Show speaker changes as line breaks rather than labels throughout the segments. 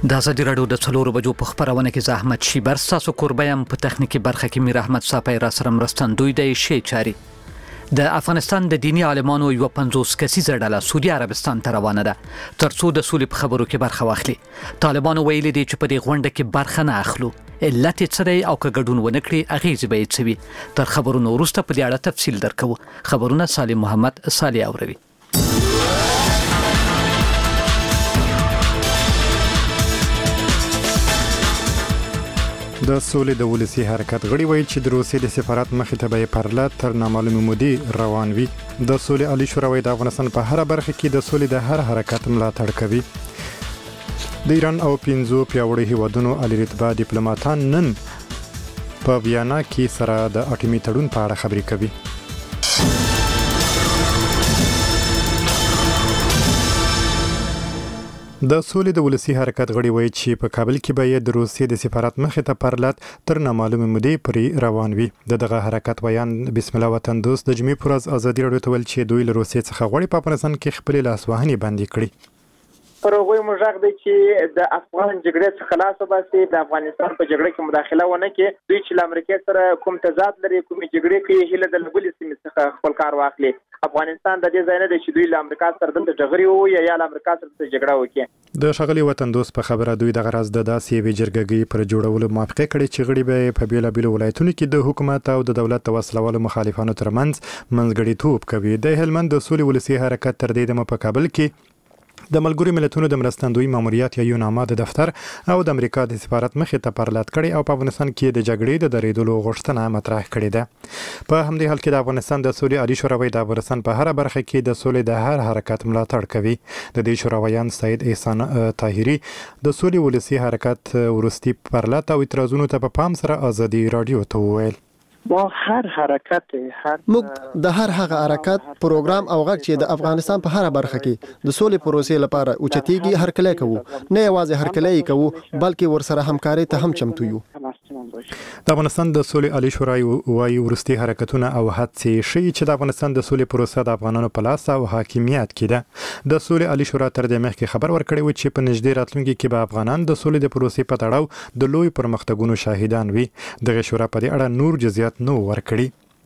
د ازادي راډیو د 4 بجو په خبرونه کې زحمت شیبر ساسو کوربایم په تخنیکی برخه کې میر احمد صافی را سره مرستندوی د شی چاري د افغانستان د دینی عالمانو یو 50 کسیزه ډله سعودي عربستان ته روانه ده ترڅو د سولې په خبرو کې برخه واخلي. طالبانو ویلي دي چې په دې غونډه کې برخه نه اخلو علت څه دی او که ګډون ونه کړي اغیزه به یې څه تر خبرونو وروسته په دې اړه تفصیل درکو. خبرونه سالم محمد صالح اوروي.
د سولې د ولسی حرکت غړي وایي چې د روسیې د سفارت مخې ته به پرله تر نامعلومه مودې روان وي. د سولې عالی شورا وایي د افغانستان په هر برخه کې د سولې د هر حرکت ملاتړ کوي. د ایران او 15 پیاوړي هیوادونو عالی رتبه ډیپلوماټان نن په ویانا کې سره د اټومي تړون په اړه خبرې کوي. د سولې د ولسی حرکت غړي وایي چې په کابل کې به د روسیې د سفارت مخې ته پرلت تر نامعلومه مودې پورې روان وي. دغه حرکت ویان بسم الله وطن دوست د جمعې پر ورځ ازادي راډیو ته ویل چې دوی له روسیې څخه غواړي په افغانستان کې خپل لاسوهنې بندي کړي.
پر هغه مجاغ دی چې د افغان جګړې څخه خلاص وباسي، د افغانستان په جګړه کې مداخله ونه کړي. دوی چې امریکا سره کوم تضاد لري، کوم جګړې کې هله د لګولې سیمې څخه خپل کار واخلي. افغانستان د دې ځای نه دی چې دوی له امریکا سره د جګړې وو یا له امریکا سره جګړه وکړي.
د شغلي وطن دوست په خبره دوی د غرض د داسې وی جرګګي پر جوړولو موافقه کړې چې غړي به په بیلابیلو ولایتونو کې د حکومت او د دولت توسلوالو مخالفانو ترمنځ منځګړیتوب کوي. د هلمند د سولې ولسی حرکت تر دې دمه په کابل کې د ملګرو ملتونو د مرستندوی ماموریت یا یوناما د دفتر او د امریکا د سفارت مخې ته پرلت کړي او په افغانستان کې د جګړې د درېدلو غوښتنه مطرح کړې ده. په همدې حال کې د افغانستان د سولې عالی شورا د افغانستان په هر برخه کې د سولې د هر حرکت ملاتړ کوي. د دې شوراویان سید احسان طاهری د سولې ولسی حرکت ورستی پرلت او اعتراضونو ته په پام سره ازادي رادیو ته وویل
با هر حرکت
موږ د هر هغه حرکت پروګرام او غږ چې د افغانستان په هر برخه کې د سولې پروسې لپاره اوچتيږي هرکلی کوو، نه یوازې هرکلی کوو بلکې ورسره همکاري ته هم چمتو یو.
د افغانستان د سولې عالی شورا وايي ورستي حرکتونه او هڅې شي چې د افغانستان د سولې پروسه د افغانانو په لاس او حاکمیت کې ده. د سولې عالی شورا تر دې مخکې خبر ورکړی و چې په نږدې راتلونکي کې به افغانان د سولې د پروسې په تړاو د لوی پرمختګونو شاهدان وي. دغه شورا په دې اړه نور جزئیات نو ورکړي.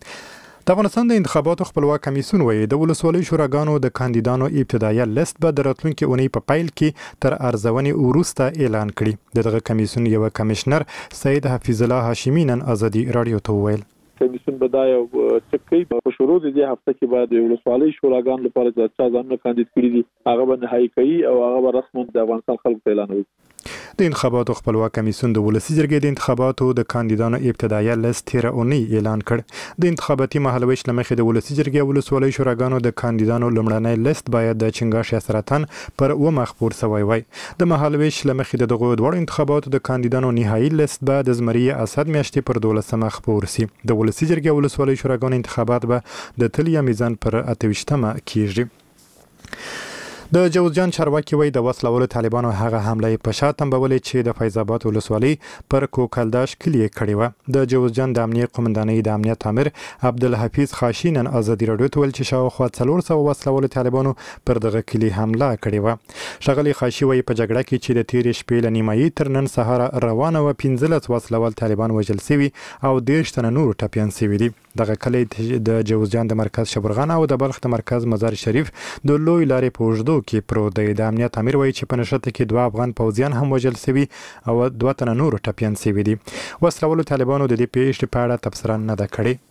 د افغانستان د انتخاباتو خپلواک کمیسیون وایي د ولسوالۍ شوراګانو د کاندیدانو ابتدایي لیست به د راتلونکي اونۍ په پیل کې تر ارزونې وروسته اعلان کړي. دغه کمیسیون یو کمشنر سید حفیظ الله هاشمی نن ازادي رادیو ته وویل
کمیسیون به دا یو ټکی په شروع د دې هفته کې بعد د ولسوالۍ شوراګانو لپاره چې ځانونه کاندید کړي دي هغه به نهایی کوي او هغه به رسماً د افغانستان خلکو ته اعلانوي.
د انتخاباتو خپلواک کمیسیون د ولسی جرګې د انتخاباتو د کاندیدانو ابتدایي لیست تیر اونۍ اعلان کړ. د انتخاباتي مهالویش لمخې د ولسی جرګې ولسوالۍ شوراګانو د کاندیدانو لومړنی لیست باید د چنګاښ سرطان پر و مخبور سوی وای. د مهالویش لمخې دغه دوه انتخاباتو د کاندیدانو نهایی لیست به د زمری اسد میاشتې پر 12 مخبور سي. د ولسی جرګې ولسوالۍ شوراګانو انتخابات به د تلیا میزان پر 28مه کیږي. د جوزجان چارواکي وایي د وسلوالو طالبانو هغه حمله په شا تنبولې چې د فیض آباد ولسوالۍ پر کوکلداش کلی کړې و. د جوزجان د امنیت قومندانۍ د امنیت امر عبدالحفیظ خاشي نن ازادي رادیو ته ویل چې شاوخوا 400 وسلوالو طالبانو پر دغه کلی حمله کړې و. ښاغلي خاشي وایي په جګړه کې چې د تیرې شپې له نیمایي تر نن سهار روانه و 15 وسلوال طالبان وژل شوي او 10 تنه نور ټپیان شوي دي. دغه کلی د جوزجان د مرکز شبرغان او د بلخ د مرکز مزار شریف د لوی لارې په اوږدو کې پروت دی. د امنیت امیر وایي چې په نښته کې 2 افغان پوځیان هم وژل شوي او 2 تنه نور ټپیان شوي دي. وسلوالو طالبانو د دې پیښې په اړه تبصره نه ده کړې.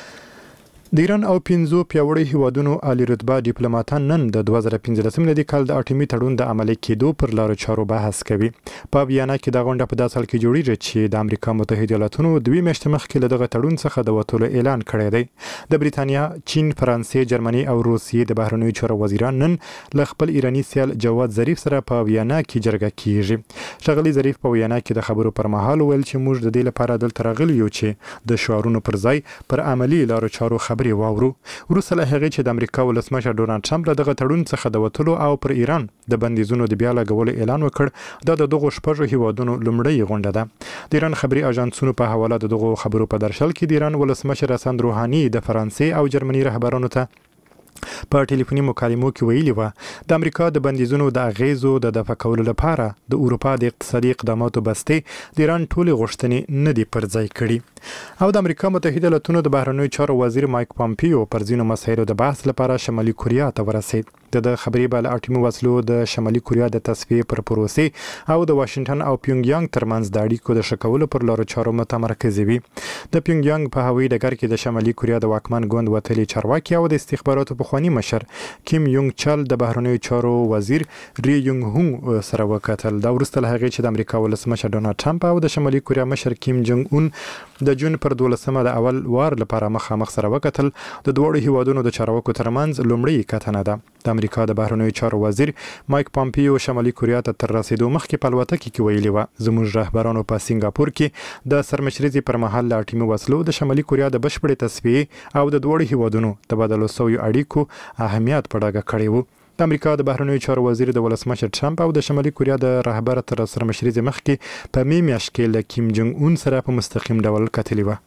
د ایران او 15 پیاوړي هیوادونو عالی رتبه ډیپلوماټان نن د 2015 میلادي کال د اټومي تړون د عملي کېدو پر لارو چارو بحث کوي. په ویانا کې د غونډه په داسې حال کې جوړیږي چې د امریکا متحده ایالاتونو 2 میاشتې مخکې له دغه تړون څخه د وټولو اعلان کړی دی. د بریتانیا، چین، فرانسې، جرمني او روسیې د بهرنیو چارو وزیران نن له خپل ایرانی سیال جواد ظریف سره په ویانا کې جرګه کیږي. ښاغلي ظریف په ویانا کې د خبرو پر مهال ویل چې موږ د دې لپاره دلته راغلي یو چې د شعارونو پر ځای پر عملی لارو چارو خبرې واورو. وروسته له هغې چې د امریکا ولسمشر ډونالډ ټرمپ له دغه تړون څخه د وتلو او پر ایران د بندیزونو د بیا لګولو اعلان وکړ، دا د دغو شپږو هیوادونو لومړۍ غونډه ده. د ایران خبري اژانسونو په حواله د دغو خبرو په درشل کې د ایران ولسمشر حسن روحاني د فرانسې او جرمني رهبرانو ته په ټلیفوني مکالمو کې ویلي و د امریکا د بندیزونو د اغیزو د دفع کولو لپاره د اروپا د اقتصادي اقداماتو بستې د ایران ټولې غوښتنې نه دي پر ځای کړي او د امریکا متحده ایالاتونو د بهرنیو چارو وزیر مایک پامپیو پر ځینو مسایلو د بحث لپاره شمالي کوریا ته ورسید. د خبرې بل اټومي وسلو د شمالي کوریا د تصفیې پر پروسې او د واشنگټن او پیونګ ترمنځ د اړیکو د شکولو پر لارو چارو متمرکز وي. د پیونګ په هوایي ډګر کې د شمالي کوریا د واکمن ګوند وتلي چارواکي او د استخباراتو پخوانی مشر کیم یونګ چل د بهرنیو چارو وزیر ری یونګ هونګ سره وکتل. دا وروسته له هغې چې د امریکا ولسمشر ډونالد ټرمپ او د شمالي کوریا مشر کیم جونګ اون د جون پر 12مه د اول وار لپاره مخامخ سره وکتل. د دوه هیوادونو د چارواکو ترمنځ لومړی کتنه ده. د امریکا د بهرنیو چارو وزیر مایک پامپیو شمالي کوریا ته تر رسیدو مخکې په الوتکه کې ویلي و زموږ رهبرانو په سنگاپور کې د سرمشريزي پر مهال د اټومي وسلو د شمالي کوریا د بشپړې تصفیې او د دوه هیوادونو تبادله شویو اړیکو اهمیت په ډاګه کړی و. د امریکا د بهرنیو چارو وزیر د ولسمشر ټرمپ او د شمالي کوریا د رهبر تر سرمشريزي مخکې په می میاشت کې له کیم جونګ اون سره په مستقیم ډول کتلی و.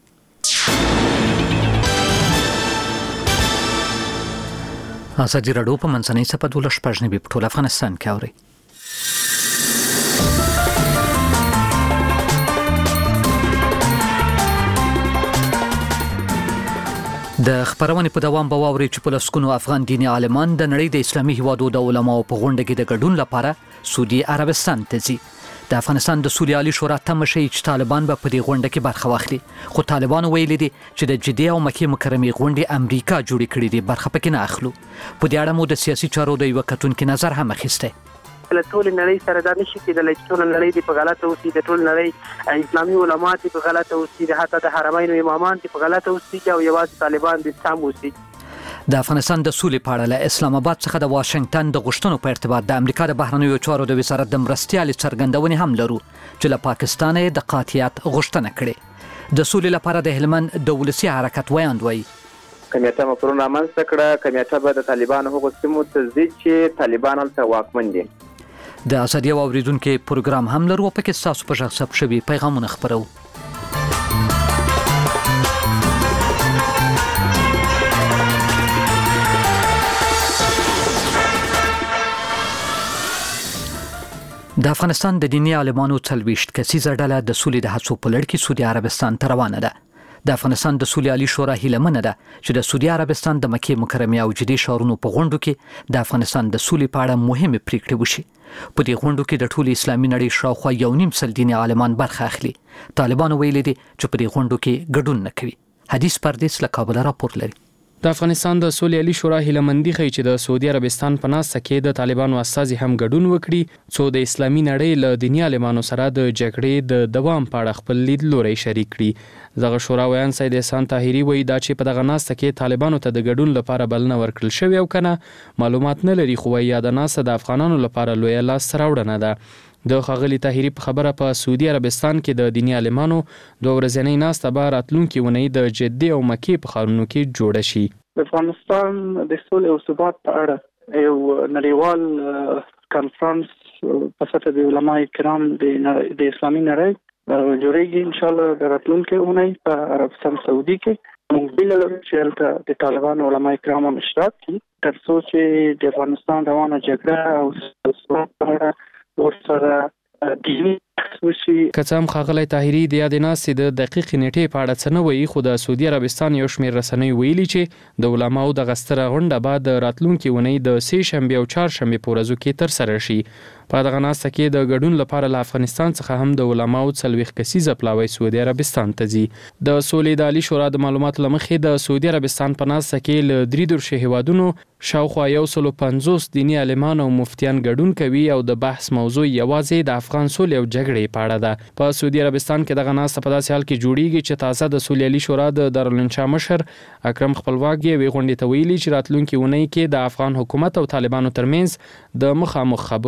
ازادي راډیو په منځنۍ سپه 12 په ټول افغانستان کې اوري. د خبرونې په دوام به واوري چې په لسګونو افغان دیني عالمان د نړۍ د اسلامي هیوادو د علماو په غونډه کې د ګډون لپاره سعودي عربستان ته ځي. د افغانستان د سولې عالی شورا تمه شي چې طالبان به په دې غونډه کې برخه واخلي، خو طالبان ویلي دي چې د جدي او مکې مکرمې غونډې امریکا جوړې کړې دي، برخه پکې نه اخلو. په دې اړه مو د سیاسي چارو د یو کتونکو نظر هم اخیسته.
له ټول نړۍ سره دا نشي کېدلی چې ټول نړۍ دی په غلطه اوسي، د ټول نړۍ اسلامي علما دي په غلطه اوسي، حتی د حرمینو امامان دي په غلطه اوسي او یوازې طالبان دي سم اوسي.
د افغانستان د سولې په اړه له اسلام آباد څخه د واشنگټن د غوښتنو په ارتباط د امریکا د بهرنیو چارو د وزارت د مرستیالي څرګندونې هم لرو چې له پاکستان د قاطعیت غوښتنه کړې. د سولې لپاره د هلمند د ولسي حرکت ویاند وایي
کمیټه مفرون رامنځته کړه. کمیټه به د طالبانو هغو سیمو ته ځي چې طالبان هلته واکمن دي.
د ازادي او اوریدونکو پروګرام هم لرو په کې تاسو په ژغ ثبت شوي پیغامونه خبرو. د افغانستان د دیني عالمانو 40 کسیزه ډله د سولې د هڅو په لړ کې سعودي عربستان ته روانه ده. د افغانستان د سولې عالی شورا هیله منه ده چې د سعودي عربستان د مکې مکرمې او جدي شهرونو په غونډو کې د افغانستان د سولې په اړه مهمه پریکړه وشي. په دې غونډو کې د ټولي اسلامي نړۍ شاوخوا 1.5 دیني عالمان برخه اخلي. طالبان ویلي دي چې په دې غونډو کې ګډون نه کوي. حدیث پردیس له کابل راپور لري.
د افغانستان د سولې عالی شورا هیلمندي ښیي چې د سعودي عربستان په ناسته کې د طالبانو استازي هم ګډون وکړي څو د اسلامي نړۍ له دیني عالمانو سره د جګړې د دوام په اړه خپل لیدلوری شریک کړي. دغه شورا ویان سید احسان طاهری وایي دا چې په دغه ناسته کې طالبانو ته د ګډون لپاره بلنه ورکړل شوې او کنه معلومات نه لري، خو وایي دا ناسته د افغانانو لپاره لوی لاس راوړنه ده. د خغلی طاهری په خبره په سعودي عربستان کې د دیني عالمانو دوه ورځنۍ ناسته به راتلونکي ونې د جدي او مکې په ښارونو کې جوړه شي.
د افغانستان د سولې او ثبات په اړه یو نړیوال کانفرنس په سطح د علماء کرام د اسلامي نړۍ جوړیږي ان شاء الله د راتلونکي ونې په عربستان سعودي کې. موږ بل لرو چې د طالبان علماء کرام هم اشتراک کوي تر څو چې د افغانستان روانه جګړه او ثبات په اړه ورسره دیني وشي.
کڅام خغلی طاهری د یاد ناسې د دقیق نیټې په اړه څه نه وایي، خو د سعودي عربستان یو شمېر رسنۍ ویلي چې د علماو د غستره غونډه بعد راتلونکي ونې د 3 شنبه او 4 شنبه په ورځو کې تر سره شي. په دغه ناسته کې د ګډون لپاره له افغانستان څخه هم د علماو 40 کسیزه پلاوی سعودي عربستان ته ځي. د سولې د عالی شورا د معلوماتو لمخې د سعودي عربستان په ناسته کې له 3 هیوادونو شاوخوا 150 دینی عالمان او مفتیان ګډون کوي او د بحث موضوع یوازې د افغان سولې او جګړې په اړه ده. په سعودي عربستان کې دغه ناسته په داسې حال کې جوړیږي چې تازه د سولې عالی شورا د دارالانشا مشر اکرم خپلواک یې غونډې ته ویلي چې راتلونکي ونې کې د افغان حکومت او طالبانو ترمنځ د مخامخ خبرو پیل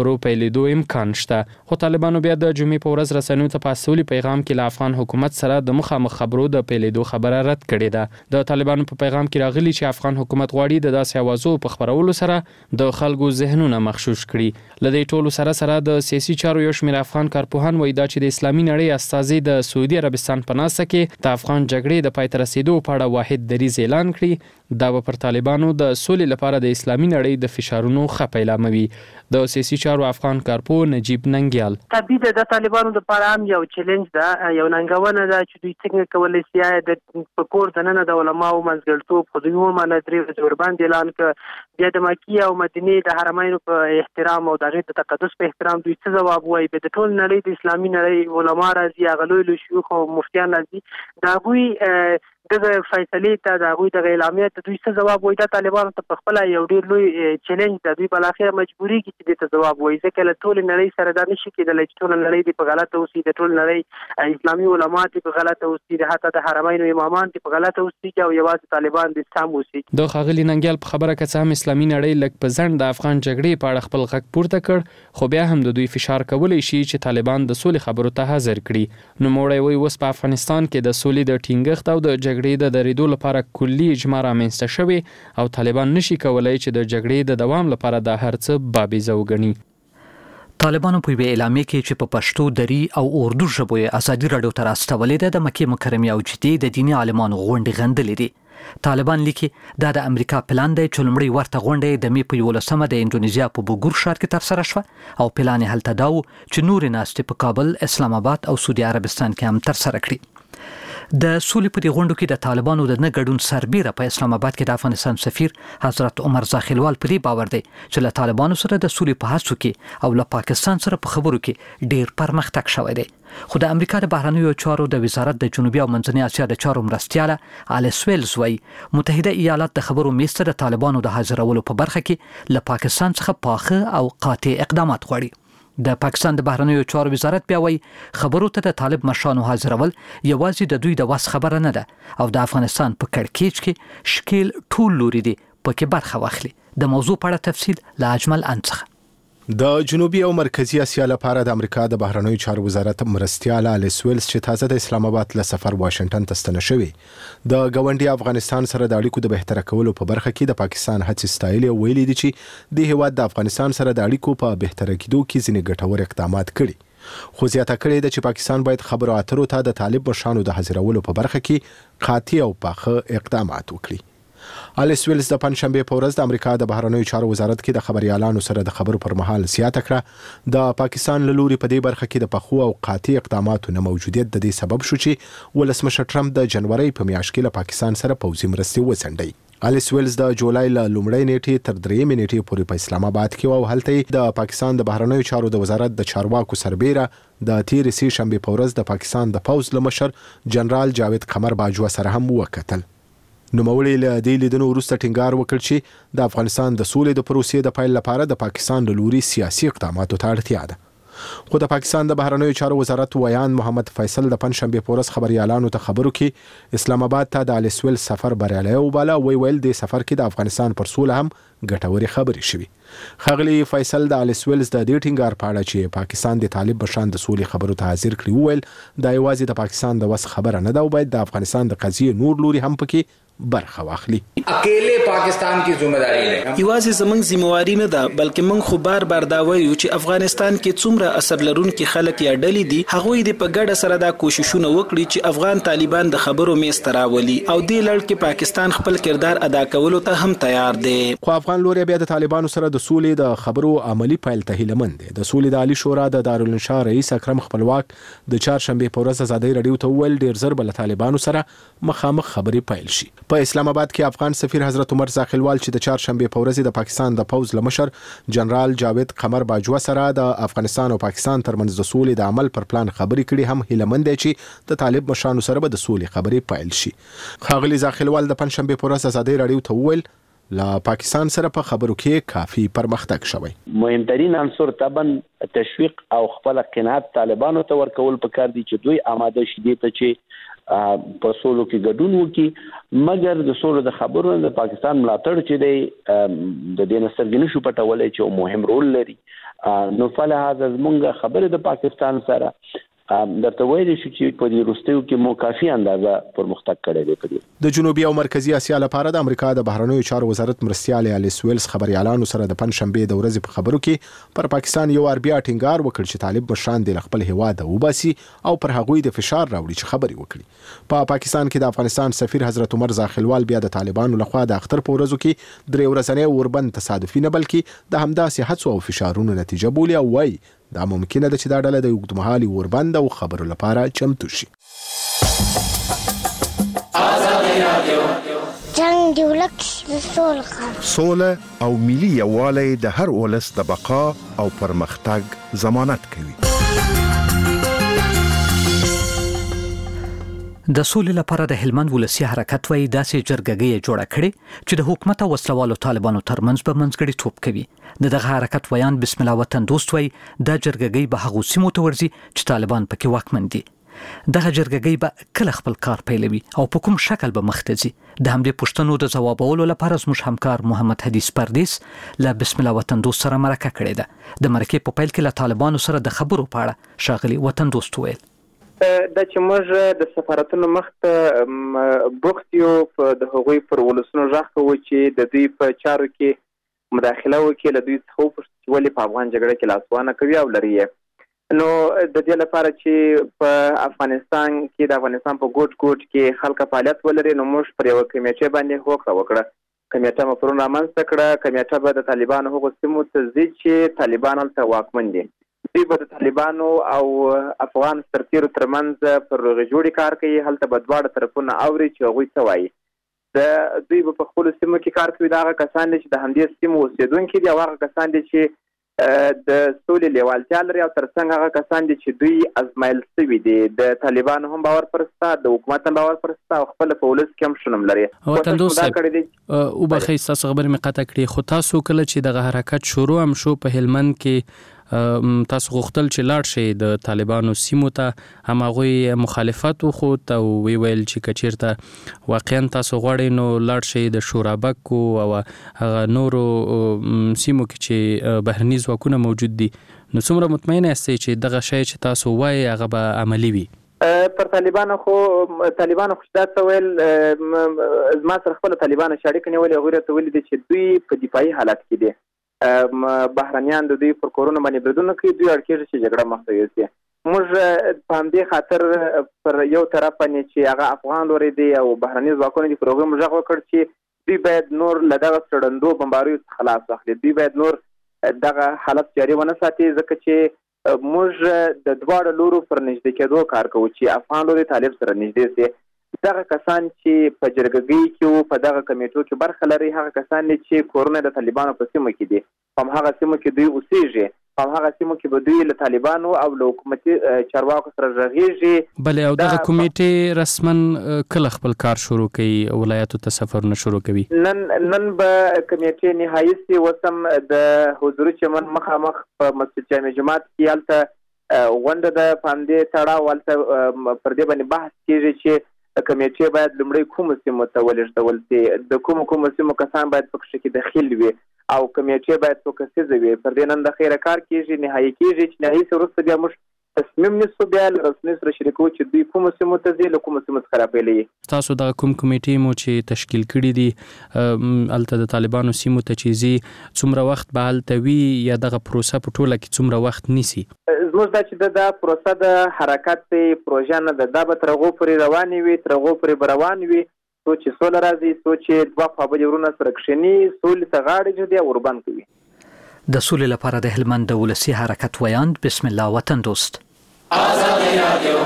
لیدو امکان شته. خو طالبانو بیا د جمعې په ورځ رسنیو ته په سولې پیغام کې له افغان حکومت سره د مخامخ خبرو د پیلېدو خبره رد کړې ده. د طالبانو په پیغام کې راغلي چې افغان حکومت غواړي د داسې اوازو په خبرولو سره د خلکو ذهنونه مغشوش کړي. له دې ټولو سره د سیاسي چارو یو شمېر افغان کارپوهان وایي دا چې د اسلامي نړۍ استازي د سعودي عربستان په ناسته کې د افغان جګړې د پای ته رسیدو په اړه واحد دریځ اعلان کړي. دا به پر طالبانو د سولې لپاره د اسلامي نړۍ د فشارونو خپ اعلاموي. د سیاسي چارو افغان کارپوه نجیب ننګیال
تبدید د طالبانو لپاره هم یو چیلنج ده، یو ننګونه ده چې دوی څنګه کولی شي د پکور دننه د علماو منځګړیتوب خو دوی هم نه درې ورباندې اعلان کړ. بیا د مکې او مدینې د حرمینو په احترام او د هغې د تقدس په احترام دوی څه ځواب وایي. بیا د ټول نړۍ د اسلامي نړۍ علما راځي، هغه لوی شيوخ او مفتیان راځي، د هغوی دغه فیصلې ته د هغوی دغه اعلامیه ته دوی څه ځواب وایي. دا طالبانو ته په خپله یو ډېر لوی چیلنج ده. دوی بالاخره مجبورېږي چې دې ته ځواب وایي، ځکه له ټولې نړۍ سره دا نشي کېدلی چې ټوله نړۍ دې په غلطه اوسي، د ټول نړۍ اسلامي علما دې په غلطه اوسي، حتی د حرمینو امامان دې په غلطه اوسي او یوازې طالبان دې سم اوسي.
د ښاغلي ننګیال په خبره که څه هم اسلامي نړۍ لږ په ځنډ د افغان جګړې په اړه خپل غږ پورته کړ، خو بیا هم د دوی فشار کولی شي چې طالبان د سولې خبرو ته حاضر کړي. نوموړی وایي اوس په افغانستان کې د سولې د ټینګښت او د جګړې د درېدو لپاره کلی اجماع رامنځته شوی او طالبان نشي کولای چې د جګړې د دوام لپاره د هر څه بابیزه وګڼي.
طالبانو په یوه اعلامیه کې چې په پښتو، دری او اردو ژبو یې ازادي راډیو ته راستولې ده د مکې مکرمې او جدې د دیني عالمانو غونډې غندلې دي. طالبان لیکي دا د امریکا پلان دی چې لومړی ورته غونډه د مې په 11 د اندونیزیا په بوګور ښار کې ترسره شوه او پلان یې هلته دا و چې نورې ناستې په کابل، اسلام آباد او سعودي عربستان کې هم ترسره کړي. د سولې په دې غونډو کې د طالبانو د نه ګډون سربیره په اسلام آباد کې د افغانستان سفیر حضرت عمر زاخیلوال په دې باور دی چې له طالبانو سره د سولې په هڅو کې او له پاکستان سره په خبرو کې ډیر پرمختګ شوی دی. خو د امریکا د بهرنیو چارو د وزارت د جنوبي او منځنۍ اسیا د چارو مرستیاله الیس ویلز وایي متحده ایالات د خبرو میز ته د طالبانو د حاضرولو په برخه کې له پاکستان څخه پاخه او قاطع اقدامات غواړي. د پاکستان د بهرنیو چارو وزارت بیا وایي خبرو ته د طالب مشرانو حاضرول یوازې د دوی د وس خبره نه ده او د افغانستان په کړکېچ کې شکیل ټول لوري دي پکې برخه واخلي. د موضوع په اړه تفصیل له اجمل انڅخه.
د جنوبي او مرکزی اسیا لپاره د امریکا د بهرنیو چارو وزارت مرستیاله الیس ویلز چې تازه د اسلام آباد له سفر واشنگټن ته ستنه شوی د ګاونډي افغانستان سره د اړیکو د بهتر کولو په برخه کې د پاکستان هڅې ستایلې او ویلي دي چې د هیواد د افغانستان سره د اړیکو په بهتر کېدو کې ځینې ګټور اقدامات کړي، خو زیاته کړې ده چې پاکستان باید خبرو اترو ته د طالب مشرانو د حاضرولو په برخه کې قاطع او پاخه اقدامات وکړي. الیس ویلز د پنځشنبه په ورځ د امریکا د بهرنیو چارو وزارت کې د خبريالانو سره د خبرو پر مهال زیاته کړه د پاکستان له لوري په دې برخه کې د پخو او قاطع اقداماتو نه موجودیت د دې سبب شو چې ولسمشر ټرمپ د جنوري په میاشت کې له پاکستان سره پوځي مرستې وڅنډي. الیس ویلز د جولای له لومړۍ نیټې تر درېیمې نیټې پورې په اسلام آباد کې او هلته د پاکستان د بهرنیو چارو د وزارت د چارواکو سربېره د تیر سې شنبه په ورځ د پاکستان د پوځ لمشر جنرال جاوید قمر باجوا سره هم وکتل. نوموړي له دې لیدنو وروسته ټینګار وکړ چې د افغانستان د سولې د پروسې د پیل لپاره د پاکستان له لوري سیاسي اقداماتو ته اړتیا ده. خو د پاکستان د بهرنیو چارو وزارت ویان محمد فیصل د پنځشنبه په ورځ خبريالانو ته خبرو کې اسلام آباد ته د الیس ویلز سفر بریالی وباله. ویل د سفر کې د افغانستان پر سوله هم ګټورې خبرې شوې. ښاغلي فیصل د الیس ویلز د دې ټینګار په اړه چې پاکستان د طالب مشران د سولې خبرو ته حاضر کړي وویل دا یوازې د پاکستان د وس خبره نه ده او باید د افغانستان د قضیې نور لوري هم پکې برخه واخلي.
اکیلے پاکستان کی ذمہ داری نه
یوازې زمنګ ذمہواری نه ده بلکې موږ خو بار دا وایو چې افغانستان کې څومره اثر لرونکي خلک یا ډلې دي هغوی د په ګډه سره دا کوششونه وکړي چې افغان طالبان د خبرو میز ته راولي او دې لړ کې پاکستان خپل کردار ادا کولو ته هم تیار دی.
خو افغان لوري بیا د طالبانو سره د سولې د خبرو عملی پیل ته هیلمند دي. د سولې د عالی شورا د دارالانشا رئیس اکرم خپلواک د چهارشنبه په ورځ ازادي رادیو ته ویل ډیر زر بل طالبانو سره مخامخ خبرې پیل شي. په اسلام آباد کې افغان سفیر حضرت عمر زاخیلوال چې د چهارشنبه په ورځ د پاکستان د پوځ لمشر جنرال جاوید قمر باجوا سره د افغانستان او پاکستان ترمنځ د سولې د عمل پر پلان خبرې کړي هم هیلمند دي چې د طالب مشرانو سره به د سولې خبرې پیل شي. ښاغلي زاخیلوال د پنځشنبه په ورځ ازادي رادیو ته ویل لا پاکستان سره په خبرو کې کافي پرمختګ شوی.
مهمترین عنصر طبعا تشویق او خپل قناعت طالبانو ته ورکول پکار دي چې دوی آماده شي ته چې په سولو کې ګډون وکړي، مګر د سولو د خبرو د پاکستان ملاتړ چې دی د دې نسترګنې شو پټولای چې مهم رول لري. نو فلهذا زمونږ خبره د پاکستان سره درته وایي چې په دې وروستیو کې مو کافي اندازه پرمختګ کړی دی. په دې
د جنوبي او مرکزی اسیا لپاره د امریکا د بهرنیو چارو وزارت مرستیال الیس ویلز خبريالانو سره د پنځشنبه د ورځې په خبرو کې پر پاکستان یو بیا ټینګار وکړ چې طالب مشران د خپل هیواد وباسي او پر هغوی د فشار راوړي چې خبري وکړي. په پاکستان کې د افغانستان سفیر حضرت عمر زاخلوال بیا د طالبانو لخوا د اختر په ورځو کې درې ورځنی اوربند تصادفي نه بلکې د همداسې هڅو او فشارونو نتیجه بولي او وایي دا ممکنه ده چې دا ډله د اوږدمهالي اوربند او خبرو لپاره چمتو شي.
جنگ دی ولک سوله او ملي یووالی د هر ولس د بقا او پرمختګ ضمانت کوي.
د سولې لپاره د هلمند ولسی حرکت وایي داسې جرګګۍ جوړه کړي چې د حکومت او وسلوالو طالبانو ترمنځ به منځګړی توپ کوي. دغه حرکت ویان بسم الله وطن دوست وایي دا جرګګۍ به هغو سیمو ته ورځي چې طالبان پکې واکمن دي. دغه جرګګۍ به کله خپل کار پیلوي او په کوم شکل به مخ ته ځي؟ د همدې پوښتنو د ځوابولو لپاره زموږ همکار محمد حدیث پردیس له بسم الله وطن دوست سره مرکه کړې ده. د مرکې په پیل کې له طالبانو سره د خبرو په اړه ښاغلي وطن دوست وویل
دا چې موږ د سفارتونو مخ ته بوخت یو د هغوی پر ولسونو غږ کوو چې د دوی په چارو کې مداخله وکړي، له دوی څخه وپوښتي چې ولې په افغان جګړه کې لاسوانه کوي او لري یې. نو د دې لپاره چې په افغانستان کې د افغانستان په ګوټ ګوټ کې خلک فعالیت ولري، نو موږ پر یو کمیټه باندې هوکړه وکړه. کمیټه مو پرون رامنځته کړه. کمیټه به د طالبانو هغو سیمو ته ځي چې طالبان هلته واکمن دي. دوی به د طالبانو او افغان سرتیرو ترمنځ پر روغې جوړې کار کوي. هلته به دواړه طرفونه اوري چې هغوی څه وایي. دوی به په خپلو سیمو کې کار کوي. د هغه کسان دي چې د همدې سیمو اوسېدونکي دي او هغه کسان دي چې د سولې لیوالتیا لري او ترڅنګ هغه کسان دي چې دوی ازمایل شوي دي. د طالبانو هم باور پرسته، د حکومت هم باور پرسته او خپل په ولس کې هم شنم لري.
وطن دوست او بخیر تاسو خبرې مې قطع کړې، خو تاسو کله چې دغه حرکت شروع هم شو په هلمند کې تاسو غوښتل چې لاړ شئ د طالبانو سیمو ته، هم هغوی مخالفت وښود او ویل چې که چېرته واقعا تاسو غواړئ نو لاړ شئ د شورابکو او هغه نورو سیمو کې چې بهرني ځواکونه موجود دي. نو څومره مطمئن یاستئ چې دغه شی چې تاسو وایئ هغه به عملي وي؟
پر طالبانو خو دا څه ویل، زما سره خپله طالبانو چې اړیکه نیولې هغوی راته ویلي دي چې دوی په دفاعي حالت کې دي. بهرنیان د دوی پر کورونو باندې بریدونه کوي، دوی اړ کېږي چې جګړه مخ ته یوسي. موږ په همدې خاطر پر یو طرف باندې چې هغه افغان لوري دی او بهرني ځواکونه دي پر هغوی موږ غږ وکړ چې دوی باید نور له دغه څرډندو بمباریو څخه خلاص واخلي. دوی باید نور دغه حالت جاري ونه ساتي، ځکه چې موږ د دواړو لورو پر نږدې کېدو کار کوو چې افغان لوري طالب سره نږدې سي. دغه کسان چې په جرګګۍ کې په دغه کمیټو کې برخه لري هغه کسان چې کورونه د طالبانو په سیمو کې دي، په هغه سیمو کې دوی اوسېږي، په هغه سیمو کې به دوی له طالبانو او له حکومتي چارواکو سره غږیږي.
بلې او دغه کمیټې رسما کله خپل کار شروع کوي، ولایاتو ته سفرونه شروع کوي؟
نن به کمیټې نهایي سي. وسم د حضوري چمن مخامخ په مسجد جامع جماعت کې هلته غونډه ده، په همدې تړاو هلته پر دې باندې بحث کېږي چې کمیټې باید لومړی کومو سیمو ته ولېږدول سي، د کومو سیمو کسان باید په کې دخیل وي او کمیټې باید فوکسیزه وي. پر دې نن د خیره کار کېږي، نهایي کېږي چې نهایي سره وروسته بیا موږ تصمیم نیسو، بیا له رسنیو سره شریکو چې دوی کومو سیمو ته ځي، له کومو سیمو څخه راپیلوي.
تاسو دغه کوم کمیټې مو چې تشکیل کړي دي هلته د طالبانو سیمو ته چې ځي، څومره وخت به هلته وي یا دغه پروسه په ټوله کې څومره وخت نیسي؟
زموږ دا چې دا پروسه د حرکت پروژه نه ده، دا به تر هغو پورې روانې وي، تر هغو پورې به روان وي څو چې سوله راځي، څو چې دوه خوابدي ورونه سره کښېني، سولې ته غاړه ږدي او وربند کوي.
د سولې لپاره د هلمند د ولسی حرکت ویاند بسم الله وطن دوست.
آزادی رادیو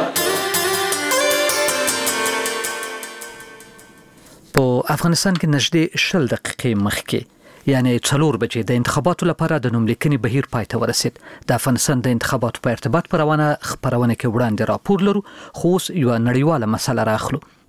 په افغانستان کې نږدې 10 دقیقې مخکې یعنی 4 بجې د انتخاباتو لپاره د نوملیکنې بهیر پای ته ورسید. د افغانستان د انتخاباتو په ارتباط پر روانه خبرونه کې وړاندې راپور لرو، خو اوس یو نړیواله مسله راخلو.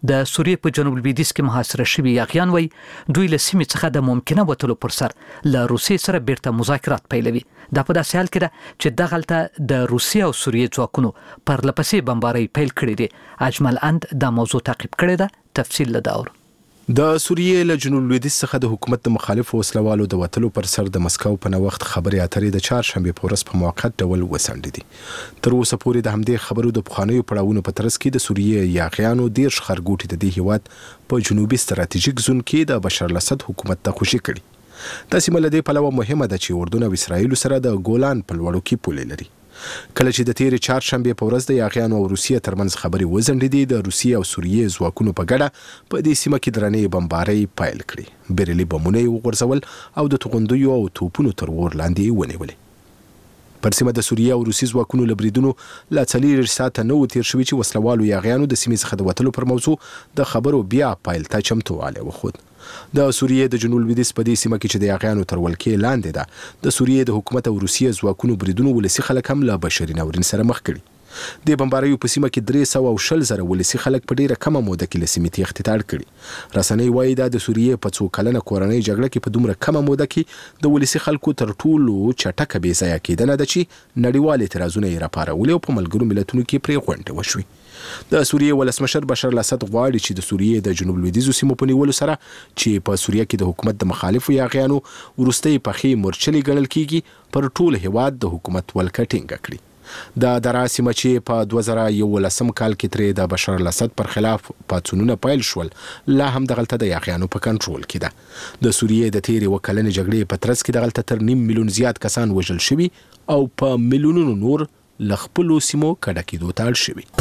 د سوریې په جنوب لویدیځ کې محاصره شوي یاغیان وایي دوی له سیمې څخه د ممکنه وتلو پر سر له روسیې سره بیرته مذاکرات پیلوي. دا په داسې حال کې ده چې دغلته د روسیې او سوریې ځواکونو پرلپسې بمبارۍ پیل کړې دي. اجمل اند دا موضوع تعقیب کړې ده. تفصیل له داور.
د سوریې له جنوب لویدیځ څخه د حکومت د مخالفو وسلوالو د وتلو پر سر د مسکو په نوښت خبرې اترې د چهارشنبه په ورځ په موقت ډول وسنډې دي. تر اوسه پورې د همدې خبرو د پخوانیو پړاوونو په ترڅ کې د سوریې یاغیانو 10 خرګوټي د دې هیواد په جنوبي ستراتیژیک زون کې د بشار الاسد حکومت ته خوشي کړي. دا سیمه له دې پلوه مهمه ده چې اردن او اسرائیل سره د ګولان په لوړو کې پولې لري. کله چې د تیر چهارشنبه په ورځ د یاغیانو او روسیې ترمنځ خبرې وزنډې د روسیې او سوریې ځواکونو په ګډه په دې سیمه کې درنې بمبارۍ پیل کړې. بیرلي بمونه وغورځول او د توغندیو او توپونو تر ور لاندې ونیولې. پر سیمه د سوریې او روسي ځواکونو لبریدونو لا 4 ساعته نو تیر شوی چې وسلوالو یاغیانو د سیمې څخه د وتلو پر موضوع د خبرو بیا پیل ته چمتواله وخود. د سوریې د جنوب لویدیځ په دې سیمه کې چې د یاغیانو تر ولکې لاندې ده د سوریې د حکومت او روسیې ځواکونو بریدونو ولسی خلک هم له بشري ناورین سره مخ کړي. د بمباریو په سیمه کې 320,000 ولسی خلک په ډیره کمه موده کې له سیمې تېښتې ته اړ کړي. رسنۍ وایي دا د سوریې په 2 کلنه کورنۍ جګړه کې په دومره کمه موده کې د ولسی خلکو تر ټولو چټکه بې ځایه کېدنه ده چې نړیوال اعتراضونه یې راپارولې او په ملګرو ملتونو کې پرې غونډې وشوې. د سوریې ولسمشر بشار الاسد غواړي چې د سوریې د جنوب لویدیځو سیمو په نیولو سره چې په سوریه کې د حکومت د مخالفو یاغیانو وروستۍ پخې مورچلې ګڼل کیږي پر ټول هیواد د حکومت ولکه ټینګه کړي. د درا سیمه چې په 2011 کال کې ترې د بشار الاسد پر خلاف پاڅونونه پیل شول لا هم دغلته د یاغیانو په کنټرول کې ده. د سوریې د تیرې وکلنې جګړې په ترڅ کې دغلته تر 1.5 میلیون زیات کسان وژل شوي او په میلیونونو نور له خپلو سیمو کډه کېدو ته اړ شوي.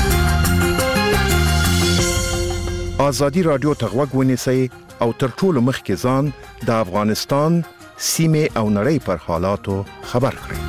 ازادي رادیو ته غوږ ونیسئ او تر ټولو مخکې ځان د افغانستان سیمې او نړۍ پر حالاتو خبر کړئ.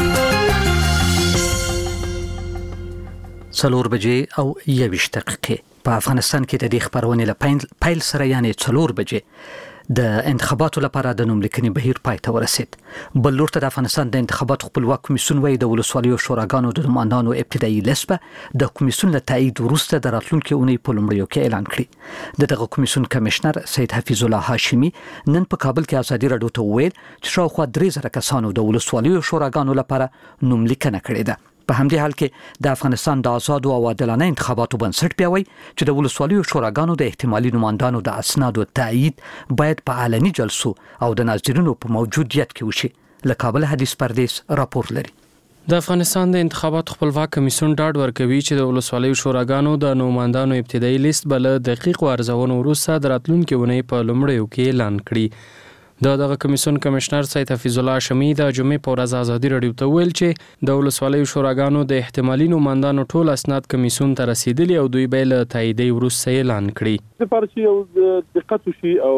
4 بجې او 21 دقیقې په افغانستان کې د دې خبرونې له پیل سره یعنی 4 بجې د انتخاباتو لپاره د نوملیکنې بهیر پای ته ورسید. بل لور ته د افغانستان د انتخاباتو خپلواک کمیسیون وایي د ولسوالیو شوراګانو د نمائندانو ابتدایي لیست به د کمیسیون له تایید وروسته د راتلونکي اونۍ په لومړیو کې اعلان کړي. دغه کمیسیون کمشنر سید حفیظ الله هاشمي نن په کابل کې ازادي رادیو ته وویل چې شاوخوا 3,000 کسانو د ولسوالیو شوراګانو لپاره نوملیکنه کړې ده. په همدې حال کې د افغانستان د آزاد او عادلانه انتخاباتو بنسټ بیا وایي چې د ولسوالیو شوراګانو د احتمالي نمائندانو د اسنادو تایید باید په علني جلسو او د ناظرینو په موجودیت کې وشي. له کابل حدیث پردیس راپور لري.
د افغانستان د انتخاباتو خپلواک کمیسیون ډاډ ورکوي چې د ولسوالیو شوراګانو د نمائندانو ابتدایي لیست بل دقیق ارزونو وروسته د راتلونکي اونۍ په لومړیو کې اعلان کړي. دغه کمیسیون کمشنر سید حفیظ الله هاشمي د جمعې په ورځ ازادي رادیو ته ویل چې د ولسوالیو شوراګانو د احتمالي نمائندانو ټول اسناد کمیسیون ته رسیدلي او دوی به له تاییدي وروسته اعلان کړي.
د پارچي او دقت وشي او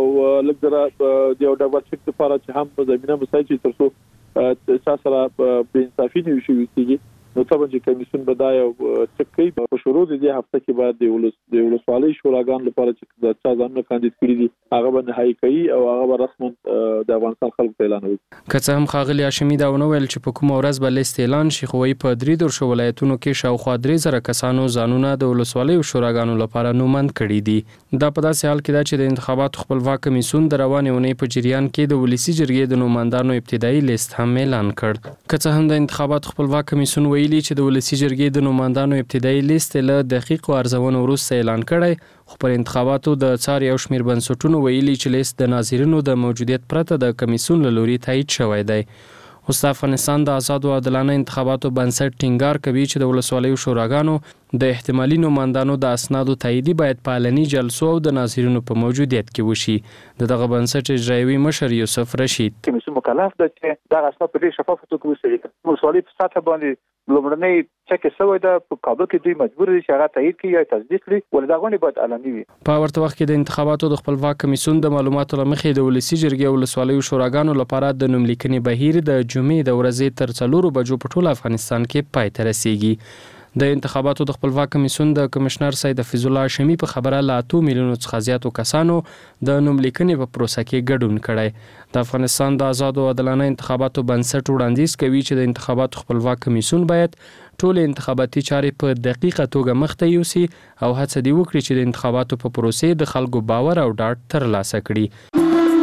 لږ د یو ډول چک لپاره چې هم په زمينه مسایل چې ترڅو اساسا به انصافي نه وشي ویږي نو طبعا چې کمیسیون به دا یو چک کوي په شروع د دې هفته کې بعد د ولسوالیو شوراګانو لپاره چې د چا ځانونه کاندید کړي دي هغه به نهایی کوي او هغه به رسما د افغانستان خلکو ته اعلان وکړي.
که څه هم ښاغلي هاشمي دا ونه ویل چې په کومه ورځ به لیست اعلان شي خو په 3 ولایتونو کې شاوخوا 3,000 کسانو ځانونه د ولسوالیو شوراګانو لپاره نوماند کړي دي. دا په داسې حال کې ده چې د انتخاباتو خپلواک کمیسیون د روانې اونۍ په جریان کې د ولسی جرګې د نوماندانو ابتدایي لیست هم اعلان کړ. که څه هم د انتخاباتو خپلواک کمیسیون ویلي چې د ولسی جرګې د نوماندانو ابتدایي لیست له دقیق ارزونو وروسته اعلان کړی خو پر انتخاباتو د څار یو شمیر بنسټونو ویلي چې لیست د ناظرینو د موجودیت پرته د کمیسیون له لوري تایید شوی دی. اوس د افغانستان د آزاد او عادلانه انتخاباتو بنسټ ټینګار کوي چې د ولسوالیو شوراګانو د احتمالي نمائندانو د اسنادو تاییدي باید په علني جلسو او د ناظرینو په موجودیت کې وشي. دغه بنسټ اجرایوي مشر یوسف رشید
کمیسیون مکلف ده چې دا اسناد په ډېر شفاف توګه وڅېړي. ولسوالیو په سطح باندې لومړنۍ چک شوی ده په کابل کې دوی مجبور دي چې هغه تایید کړي یا تصدیق کړي ولې دا غونډه باید علني وي.
په ورته وخت کې د انتخاباتو د خپلواک کمیسیون د معلوماتو لمخې د ولسی جرګې او ولسوالیو شوراګانو لپاره د نوملیکنې بهیر د جمعې د ورځې تر 4 بجو په ټول افغانستان کې پای ته رسیږي. د انتخاباتو د خپلواک کمیسیون د کمشنر سید حفیظ الله شمی په خبره لا 2 میلیونو څخه زیاتو کسانو د نوملیکنې په پروسه کې ګډون کړی. د افغانستان د آزاد او عادلانه انتخاباتو بنسټ وړاندیز کوي چې د انتخاباتو خپلواک کمیسیون باید ټول انتخاباتي چارې په دقیقه توګه مخته یوسي او هڅه دی وکړي چې د انتخاباتو په پروسې د خلکو باور او ډاډ ترلاسه کړي.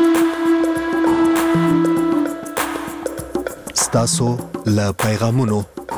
ستاسو له پیغامونو.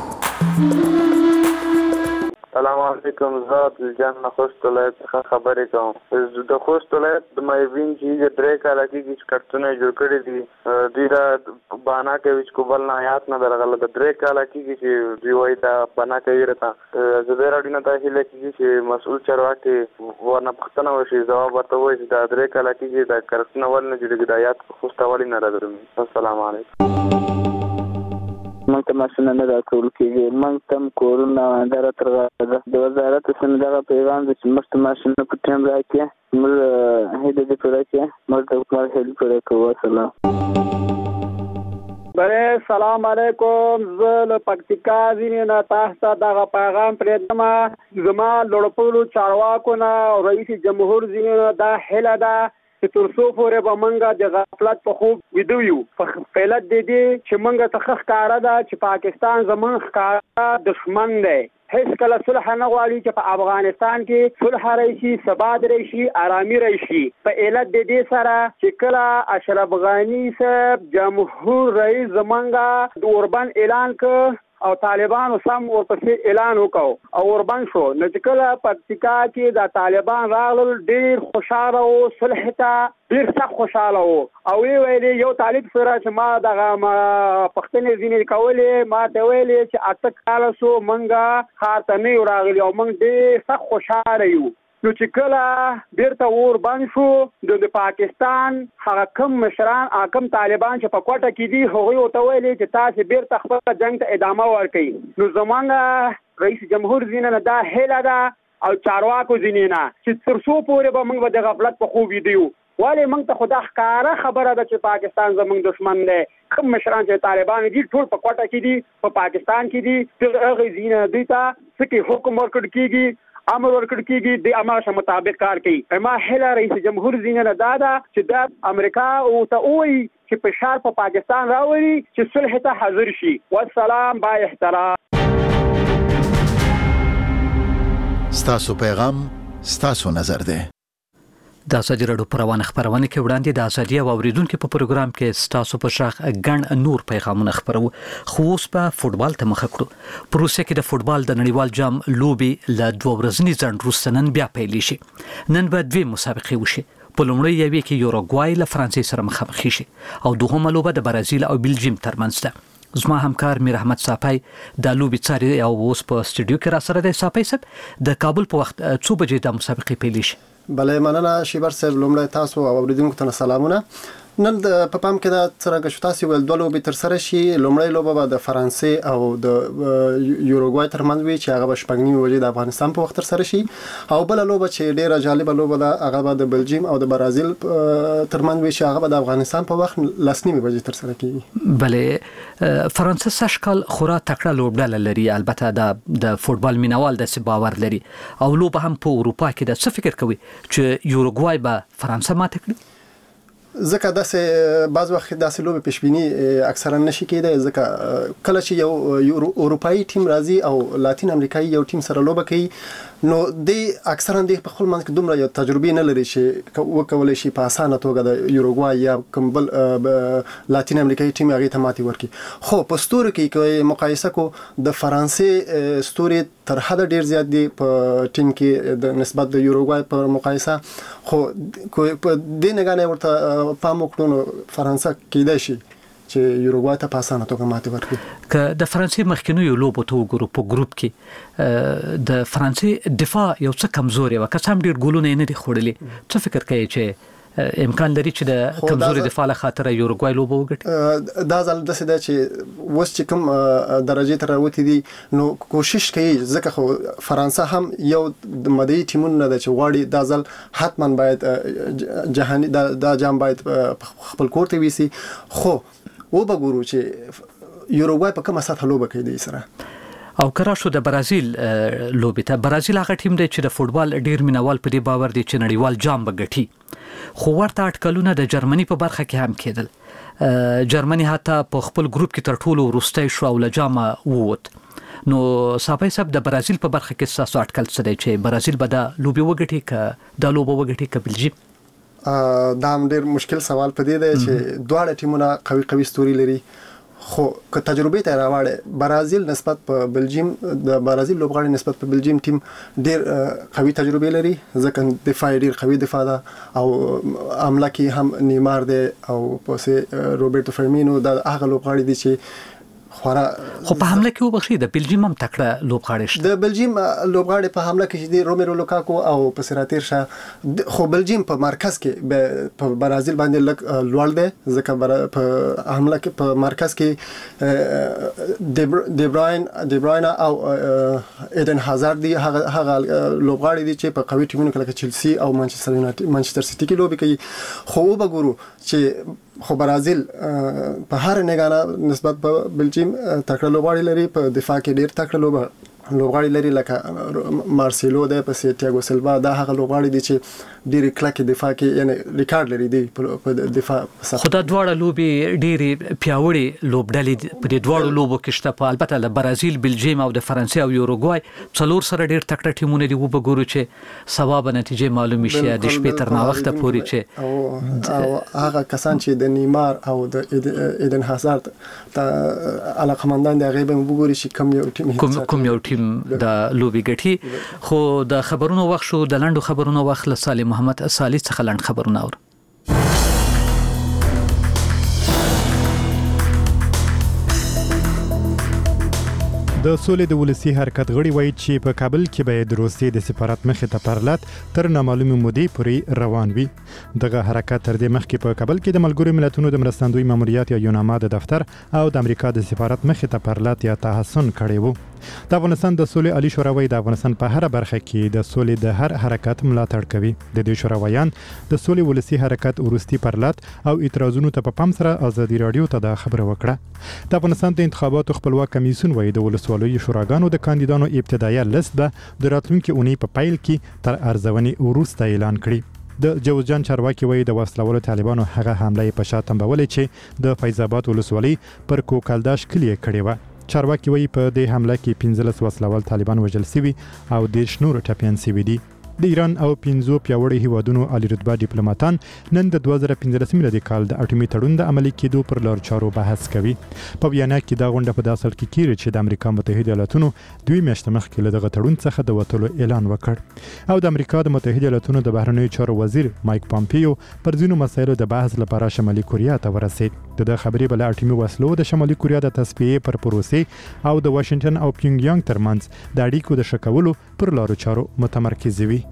السلام علیکم. زه جان خوست ولایت څخه خبرې کوم. د خوست ولایت د مایوین چې درې کاله کې چې کارتونه جوړ کړي دي دوی دا بانا کوي چې کوبل نه آیات نه درغله د درې کاله کې چې دوی وایي دا بانا کوي رته زه به راډیو نه ته هیله کې چې مسؤل چارواکي ورنه پښتنه وشي جواب ورته وایي چې دا درې کاله کې دا کارتونه ول نه جوړېږي د آیات خوست والی نه راځي. السلام علیکم.
مونږ ته ماشین نه راټول کېږي. مونږ ته کورونه اداره ترغه د وزارت څخه دغه پیغام چې موږ ته ماشین په ټیم راکې موږ هیله دې پوره کړو. موږ ته حکومت هیله پوره کوو. سلام.
بله سلام علیکم. زه له پکتیکا ځینې نه تاسو ته دغه پیغام پرېږدم. زما لوړپوړو چارواکو نه او رئیس جمهور ځینې نه دا هیله ده چې تر څو پورې به موږ د غفلت په خوب ویده یو. په علت د دې چې موږ ته ښکاره ده چې پاکستان زموږ ښکاره دښمن دی. هیڅ کله صلح نه غواړي چې په افغانستان کې صلح راشي، ثبات راشي، آرامي راشي. په علت د دې سره چې کله اشرف غنی صاحب جمهور رئیس زمونږ د اوربند اعلان کړ او طالبانو سم ورپسې اعلان وکړ او اوربند شو، نو چې کله پکتیکا کې د طالبان راغلل ډېر خوشاله و، صلح ته ډېر سخت خوشاله و او ویلې یو طالب سره چې ما دغه پښتنې ځینې کولې ما ته ویلې چې 8 کاله سو منګه ښار ته نه یو راغلي او موږ ډېر سخت خوشاله یو. نو چې کله بیرته اور بند شو د پاکستان هغه کم مشران کم طالبان چې په کوټه کې دي هغوی ورته ویلې چې تاسو بیرته خپل جنګ ته ادامه ورکړئ. نو زمونږ رئیس جمهور ځینې نه دا هیله ده او چارواکو ځینې نه چې تر څو پورې به موږ د غفلت په خوب ویده یو. ولې موږ ته خدا ښکاره خبره ده چې پاکستان زموږ دشمن دی. کوم مشران چې طالبان دي ټول په کوټه کې دي، په پاکستان کې دي، هغه ځینې دوی ته څه کې حکم ورکړل کېږي، امر ورکړل کېږي، د امر مطابق کار کوي. ما هله رئیس جمهور ځینې نه دا ده چې د امریکا او ته وایي چې فشار په پاکستان راوړي چې صلح ته حاضر شي. والسلام با احترام.
ستاسو پیغام ستاسو نظر دی.
د ازادي راډیو پر روانه خبرونه کې وړاندې د ازادي او اوریدونکو په پروګرام کې ستاسو په شاخ ګڼ نور پیغامونه خبرو. خو اوس په فوتبال ته مخه کړو. په روسیه کې د فوتبال د نړیوال جام لوبي له 2 ورځني ځنډ وروسته نن بیا پیل شي. نن به 2 مسابقې وشي. په لومړی یوې کې یوروګوای له فرانسې سره مخامخ شي او دوهمه لوبه د برازیل او بلجیم ترمنځ ده. زما همکار میر احمد صافی د لوبي څاري او اوس په استودیو کې را سره دی. صافی صاحب د کابل په وخت 2 بجې د مسابقې پیل شي.
بله مننه شیبر صاحب. لومړی تاسو او اوریدونکو ته سلامونه. نن د پام کې دا څرنګه شو تاسو ول 2 لوبې تر سره شي. لومړی لوبه به د فرانسې او د یوروګوای ترمنځ وي چې هغه به 8:30 بجې د افغانستان په وخت تر سره شي او بل لوبه چې ډیره جالبه لوبه ده هغه به د بلجیم او د برازیل ترمنځ وي چې هغه به د افغانستان په وخت 9:30 بجې تر سره کیږي.
بله فرانسې سشکل خورا تکړه لوبډله لري، البته د فوتبال مینوال د باور لري او لوبه هم په اروپا کې د څه فکر کوي چې یوروګوای به فرانسه ماته کړي؟
ځکه داسې بعض وخت داسې لوبې پېشبیني اکثرا نشي کېدای، ځکه کله چې یو اروپایي ټیم راځي او لاتین امریکایي یو ټیم سره لوبه کوي نو د اکثرا د خپل منځ کې دومره یو تجربه نه لري چې وکولای شي په اسانه توګه د یوروګوای یا کوم بل لاتین امریکایي ټیم هغه ته ماتې ورکړي. خو په ستوري کې مقایسه کو د فرانسې ستوري تر حد ډیر زیات دي په ټیم کې د نسبت د یوروګوای په مقایسه. خو په دې نګانې ورته پام وکړو نو فرانسه کېدای شي چې یوروګوای ته په اسانه توګه ماتې ورکړي.
که د فرانسې مخکینو لوبو ته وګورو په ګروپ کې د فرانسې دفاع یو څه کمزوري و، که څه هم ډیر ګولونه نه دي خوړلي. څه فکر کوي چې امکان لري چې د کمزوري دفاع له خاطر یوروګوای لوبه وګټي؟
دا ځل داسې ده چې اوس چې کوم درجه ته راوتی دي نو کوشش کوي، ځکه خو فرانسه هم یو د مدعي ټیمونه ده چې غواړي دا ځل حتما باید جهاني دا جام باید خپل کور ته ویسي. خو و به ګورو چې یوروګوای په کومه سطح لوبه کوي د سره.
او کرا شو د برازیل لوبې ته. برازیل هغه ټیم دی چې د فوتبال ډیر مینوال په دې باور دي چې نړیوال جام بغټي، خو ورته اټکلونه د جرمني په برخه کې هم کېدل. جرمني حتی په خپل ګروپ کې تر ټولو وروستی شو او له جامه ووت. نو صاحب د برازیل په برخه کې تاسو اټکل څه دی چې برازیل به د لوبې وګټي که د لوبه وګټي که بلجیم؟
دا هم ډیر مشکل سوال پدې دی چې دواړه ټیمونه قوي ستوري لري، خو که تجربه ته راوړې برازیل نسبت په بلجیم، د برازیل لوبغاړي نسبت په بلجیم ټیم ډیر قوي تجربه لري، ځکه دفاع ډیر قوي دفاع ده او عمله کې هم نیمار دی او پسې روبرتو فرمینو د هغه لوبغاړي دي چې
خو په حمله کې وبخښي د بلجیم هم تکړه لوبغاړي شته. د
بلجیم لوبغاړي په حمله کې دي رومیرو لوکاکو او په سراتیر شه، خو بلجیم په مرکز کې په برازیل باندې لږ لوړ دی، ځکه په حمله کې په مرکز کې دی بروین او ایدن هازارد دي، هغه لوبغاړي دي چې په قوي ټیمونو کې لکه چلسی او مانچستر سیټي کې لوبي کوي. خو وګورو چې خو برازیل په هر نگانه نسبت په بلجیم تکړه لوبغاړي لري، په دفاع کې ډیر تکړه لوبغاړي لري لکه مارسیلو دی، پسې تیاګو سیلوا، دا هغه لوبغاړي دي چې ډیر کلک دفاع کې یعنی ریکارډ لري دی په دفاع.
خو دا دواړه لوبي ډیر پیاوړي لوبډلې په دې دواړو لوبو کې شته، په البته له برازیل، بلجیم او د فرانسې او یوروګوای څلور سره ډیر تکړه ټیمونه دي. وګورو چې ثواب نتیجې معلومه شي د شپې تر ناوخته پورې
چې هغه کسان چې د نیمار او د ایدن هازارد ته علاقمندان دي هغه به وګوري چې
کوم یو ټیم د لوبي ګټي. خو د خبرونو وخت شو، د لنډو خبرونو وخت. له سالم محمد صالح څخه لنډ خبرونه اور.
د سولې د ولسی حرکت غړي وایي چې په کابل کې به د روسیې د سفارت مخې ته پرلط تر نامعلومه مودې پورې روان وي. دغه حرکت تر دې مخکې په کابل کې د ملګرو ملتونو د مرستندوی ماموریت یا یوناما د دفتر او د امریکا د سفارت مخې ته پرلط یا تحسن کړی وو. د افغانستان د سولې عالی شورا وایي د افغانستان په هر برخه کې د سولې د هر حرکت ملاتړ کوي. د دې شوراویان د سولې ولسی حرکت ورستي پرلط او اعتراضونو ته په پام سره ازادي رادیو ته د خبره وکړه. د افغانستان د انتخاباتو خپلواک کمیسیون وایي د ولسوالۍ شوراګانو د کاندیدانو ابتدایي لیست به د راتلونکي اونۍ په پیل کې تر ارزونې وروسته اعلان کړي. د جوزجان چارواکي وایي د وسلوالو طالبانو هغه حمله په شا تنبولې چې د فیض آباد ولسوالۍ پر کوکلداش کلیه کړې و. چارواکي وایي په دې حمله کې 15 وسلوال طالبان وژل شوي او 10 نور ټپيان شوي دي. د ایران او 15 پیاوړي هیوادونو عالی رتبه ډیپلوماټان نن د 2015 میلادي کال د اټومي تړون د عملي کېدو پر لار چارو بحث کوي. په بیان کې دا غونډه په داسل کې کیږي چې د امریکا متحده ایالاتونو 2 میاشتې مخکې له دغه تړون څخه د وټولو اعلان وکړ او د امریکا د متحده ایالاتونو د بهرنیو چارو وزیر مایک پامپیو پر ځینو مسایلو د بحث لپاره شمالي کوریا ته ورسید. د خبرې بل اټومي وسلو د شمالي کوریا د تصفیې پر پروسې او د واشنگټن او پیونګ یانګ ترمنځ د اړیکو د شکولو پر لارو چارو متمرکز وي.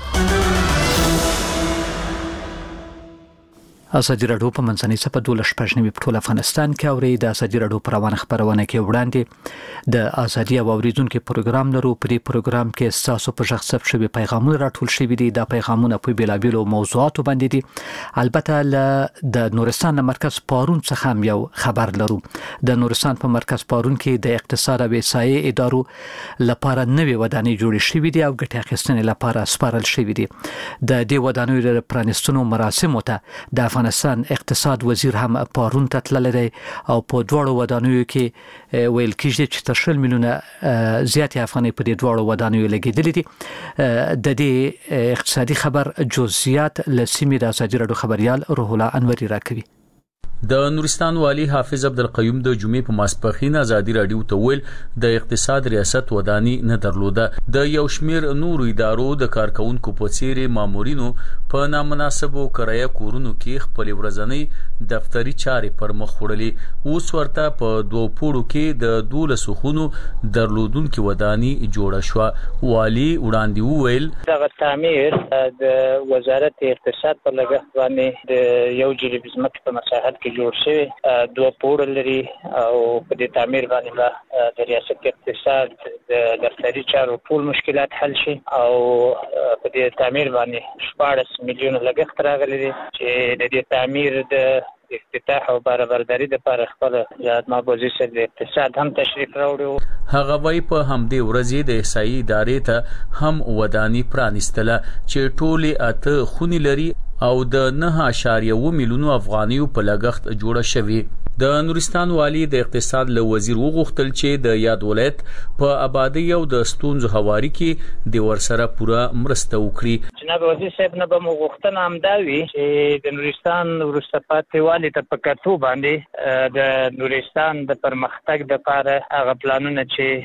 ازادي راډیو په منځنۍ صفحه 12 په ټول افغانستان کې اوري. د ازادي راډیو پر روانه خبرونه کې وړاندې د ازادي او اوریدونکو پروګرام لرو. په دې پروګرام کې تاسو په شخص ثبت شوی پیغامونه راټول شوي دي. دا پیغامونه په بیلابیلو موضوعاتو باندې دي. البته د نورستان مرکز پارون څخه هم یو خبر لرو. د نورستان په مرکز پارون کې د اقتصاد او وسایې ادارو لپاره نوې ودانۍ جوړې شوې دي او ګټه اخیستنې لپاره سپارل شوې دي. د دې ودانیو د پرانیستنو مراسمو ته د افغانستان اقتصاد وزیر هم پارون ته تللی دی او په دواړو ودانیو کې ویل کېږي چې تر 10 میلیونه زیاتې افغانۍ په دې دواړو ودانیو لګېدلې دي. د دې اقتصادي خبر جزئیات له سیمې د ازادي راډیو خبريال روح الله انوري راکوي.
د نورستان والی حافظ عبدالقیوم د جمعې په ماسپښین ازادي راډیو ته ویل د اقتصاد ریاست ودانی نه درلوده. د یو شمیر نورو ادارو د کارکونکو په څیر مامورینو په نامناسبو کرایه کورونو کې خپل ورځنی دفتری چارې پر مخ وړلې. اوس ورته په دوه پوړو کې د 12 خونو درلودونکو ودانی جوړه شو. والی وړاندې ویل
دغه تعمیر د وزارت اقتصاد په لګښت باندې د یو جریب ځمکې په مساحت کې جوړ شوی. دوه پوړ لري او په دې تعمیر باندې د ریاست اقتصاد د دفتری چارو ټول مشکلات حل شي او په دې تعمیر باندې 14 میلیون لګښت راغلی دی چې د دې تعمیر د افتتاح او برابرداري د لپاره خپل ځانګړی پوزیشن د اقتصاد هم تشریف راوړو.
هغه وای په همدې ورځې د احصایي ادارې ته هم وداني پرانیستله چې ټولې اته خونې لري او د 9.1 میلیونو افغانیو په لګښت جوړه شوې. د نورستان والی د اقتصاد له وزیر وغوښتل چې د یاد ولایت په آبادی او د ستونزو هواري کې د ورسره پوره مرسته وکړي.
جناب وزیر صاحب نه به مو غوښتنه همدا وي چې د نورستان وروسته پاتې والي ته په کتو باندې د نورستان د پرمختګ لپاره هغه پلانونه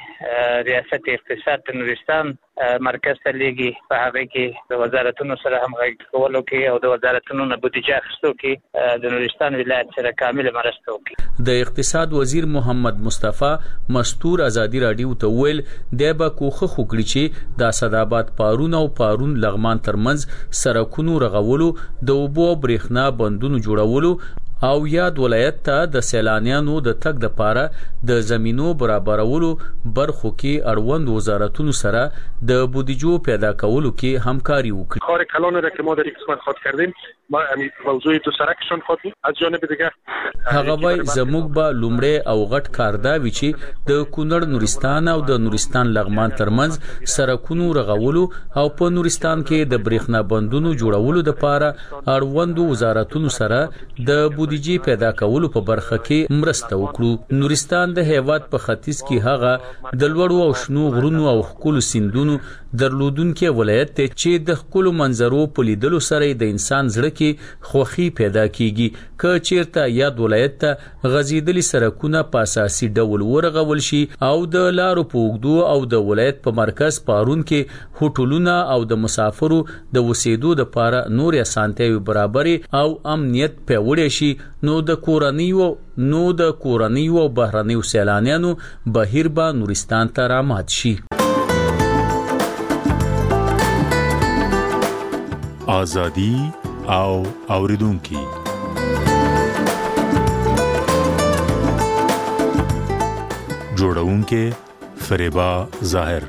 چې ریاست اقتصاد د نورستان مرکز ته لیږي په هغه کې د وزارتونو سره همغږي کولو کې او د وزارتونو نه بودیجه اخیستو کې د نورستان ولایت سره کامل مرسته وکړي.
د اقتصاد وزیر محمد مصطفی مستور ازادي رادیو ته ویل د به کوخه خوګړي چې د اسداباد پارون او پارون لغمان ترمنځ سرکونو رغولو د اوبو برېښنا بندونو جوړولو او یاد ولایت ته د سیلانیانو د تګ د پاره د زمینو برابرولو برخو کې اړوند وزارتونو سره د بودیجو پیدا کولو کې همکاري وکړي.
کار کلان را که ما در قسمت خود کردیم ما موضوع دو سرکشون خود از جانب دیگه
هغه وای زموږ به لومړی او غټ کار دا وی چې د کونړ نورستان او د نورستان لغمان ترمنځ سرکونو رغولو او په نورستان کې د برېښنا بندونو جوړولو لپاره اړوند وزارتونو سره د بودیجې پیدا کولو په برخه کې مرسته وکړو. نورستان د هیواد په ختیځ کې هغه د لوړو او شنو غرونو او ښکلو سیندونو درلودونکي ولایت ته چې د ښکلو منظرو په لیدلو سره د انسان زړه کې خوښي پیدا کیږي. که چیرته یاد ولایت ته غزیدلی سرکونه په اساسي ډول ورغول شي او د لارو په اوږدو او د ولایت په مرکز پارون کې هوټلونه او د مسافرو د وسیدو لپاره نور اسانتیاوي برابرې او امنیت پیوړی شي نو د کورنیو او بهرنیو سیلانیانو بهیر به نورستان ته رامات شي.
آزادی او اوریدونکي جوړونکي فریبا ظاهر.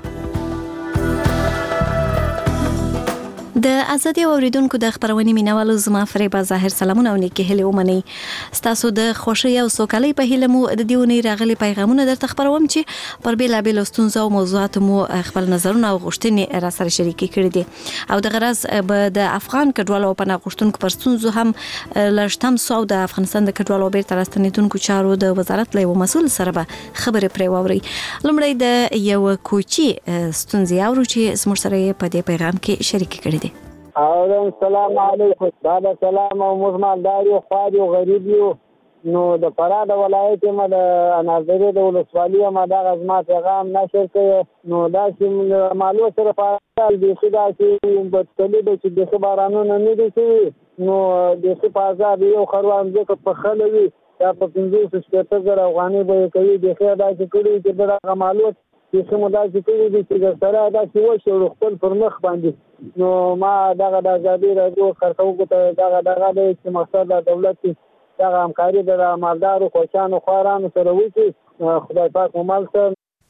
د ازادي اوریدونکو د خبرونې مینوالو زما فریبا ظاهر سلامونه او نیکه هلي ومني. ستاسو د خوشي او سوکالۍ په هیله مو د دیونی راغلي پیغامونه درته خبروم چې پر بیلابل ستونزو او موضوعات مو خپل نظرونه او غوښتنې را سره شریکې کړې دي او د غرض به د افغان کډوالو په نغښتونکو پر ستونزو هم لړشتم سو د افغانستان د کډوالو بیرته راستنیدونکو چارو د وزارت له مسول سره به خبرې پرې ووري. لمړی د یو کوچی ستونزې اورو چې زموږ سره په دې پیغام کې شریک کړي دي.
السلام علیکم. دا سلام او مزمالدار یو خاري او غریب یو نو د فراد ولایت ما د ناظرې د ولسوالۍ ما د غزما پیغام نشر کړ نو دا چې معلومات سره فعال دي خدا چې بدتلی د چې د خبرانو نه دي نو د څه پازار یو خروان ځکه په خلوي دا په 500 افغاني به کوي د خیر دا چې کړي چې دا معلومات چې موږ دا چې دي چې سره دا چې وشو خپل پر مخ باندې نو ما دغه د ازادي راډیو کارکونکو ته دغه چې مقصد د دولت دغه همکاري د مالدارو کوچانو خوارانو سره وکړي. خدای پاک مو مال سره.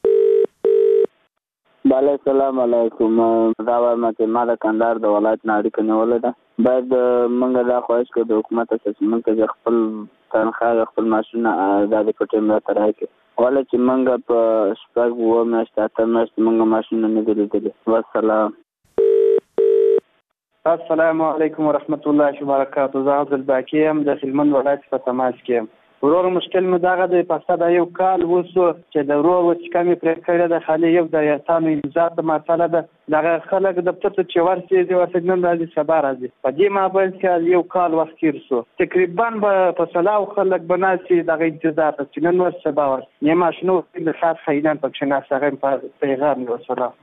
بله السلام علیکم. دا وایم چې ما د کندهار د ولایت نه اړیکه نیولې ده. باید موږ دا خواهش کوو د حکومت اساس موږ خپل تنخواه خپل معاشونه د پټیم را تر راکړي ولې چې موږ په شپږ و میاشتې اته میاشتې موږ معاشونه نه دي لیدلي. والسلام.
السلام علیکم ورحمت الله وبرکاته. زه عبدالباقي یم د هلمند ولایت په تماس کې یم. ورور مشکل مې دغه د پسته د یو کال وسو چې د ورور چې کمې پرې کړې ده خالي یو د یاتانو انتظار ته مسله ده دغه خلک دفتر ته چې ورسېږي ورته نن راځي سبا راځي په دې مابین کې یو کال وخت تېر سو تقریبا به په سلاو خلک به ناستي دغه انتظار ته چې نن ورځ سبا ورځ نیمه شنو د ښار خاینان پکښې ناست هغه په پیغام یې وسلام.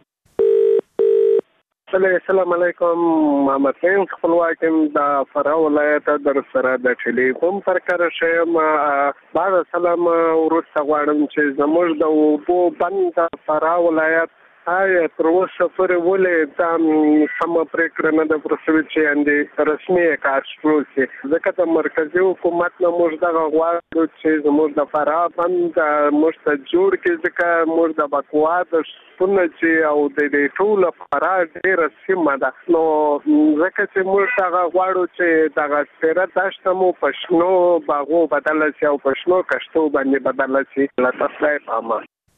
السلام علیکم. محمد فین خپلواک یم د فراه ولایت در سره د ټلیفون پر کار شم. بعد سلام ورسته غواړم چې زموږ د اوبو بند فراه ولایت آیا تر اوسه پورې ولې دا سمه پریکړه نه ده پرسوي چې اندې رسمي کار شروع شي ځکه د مرکزي حکومت نه موږ دغه غواړو چې زموږ د فراه بند موږ ته جوړ کړي ځکه موږ د بکوا د شتون چې او د دې ټول فراه ډېره سیمه ده نو ځکه چې موږ دغه غواړو چې دغه سپېره دښته مو په شنو باغو بدله شي او په شنو کښتو باندې بدله شي له تاسو پامه.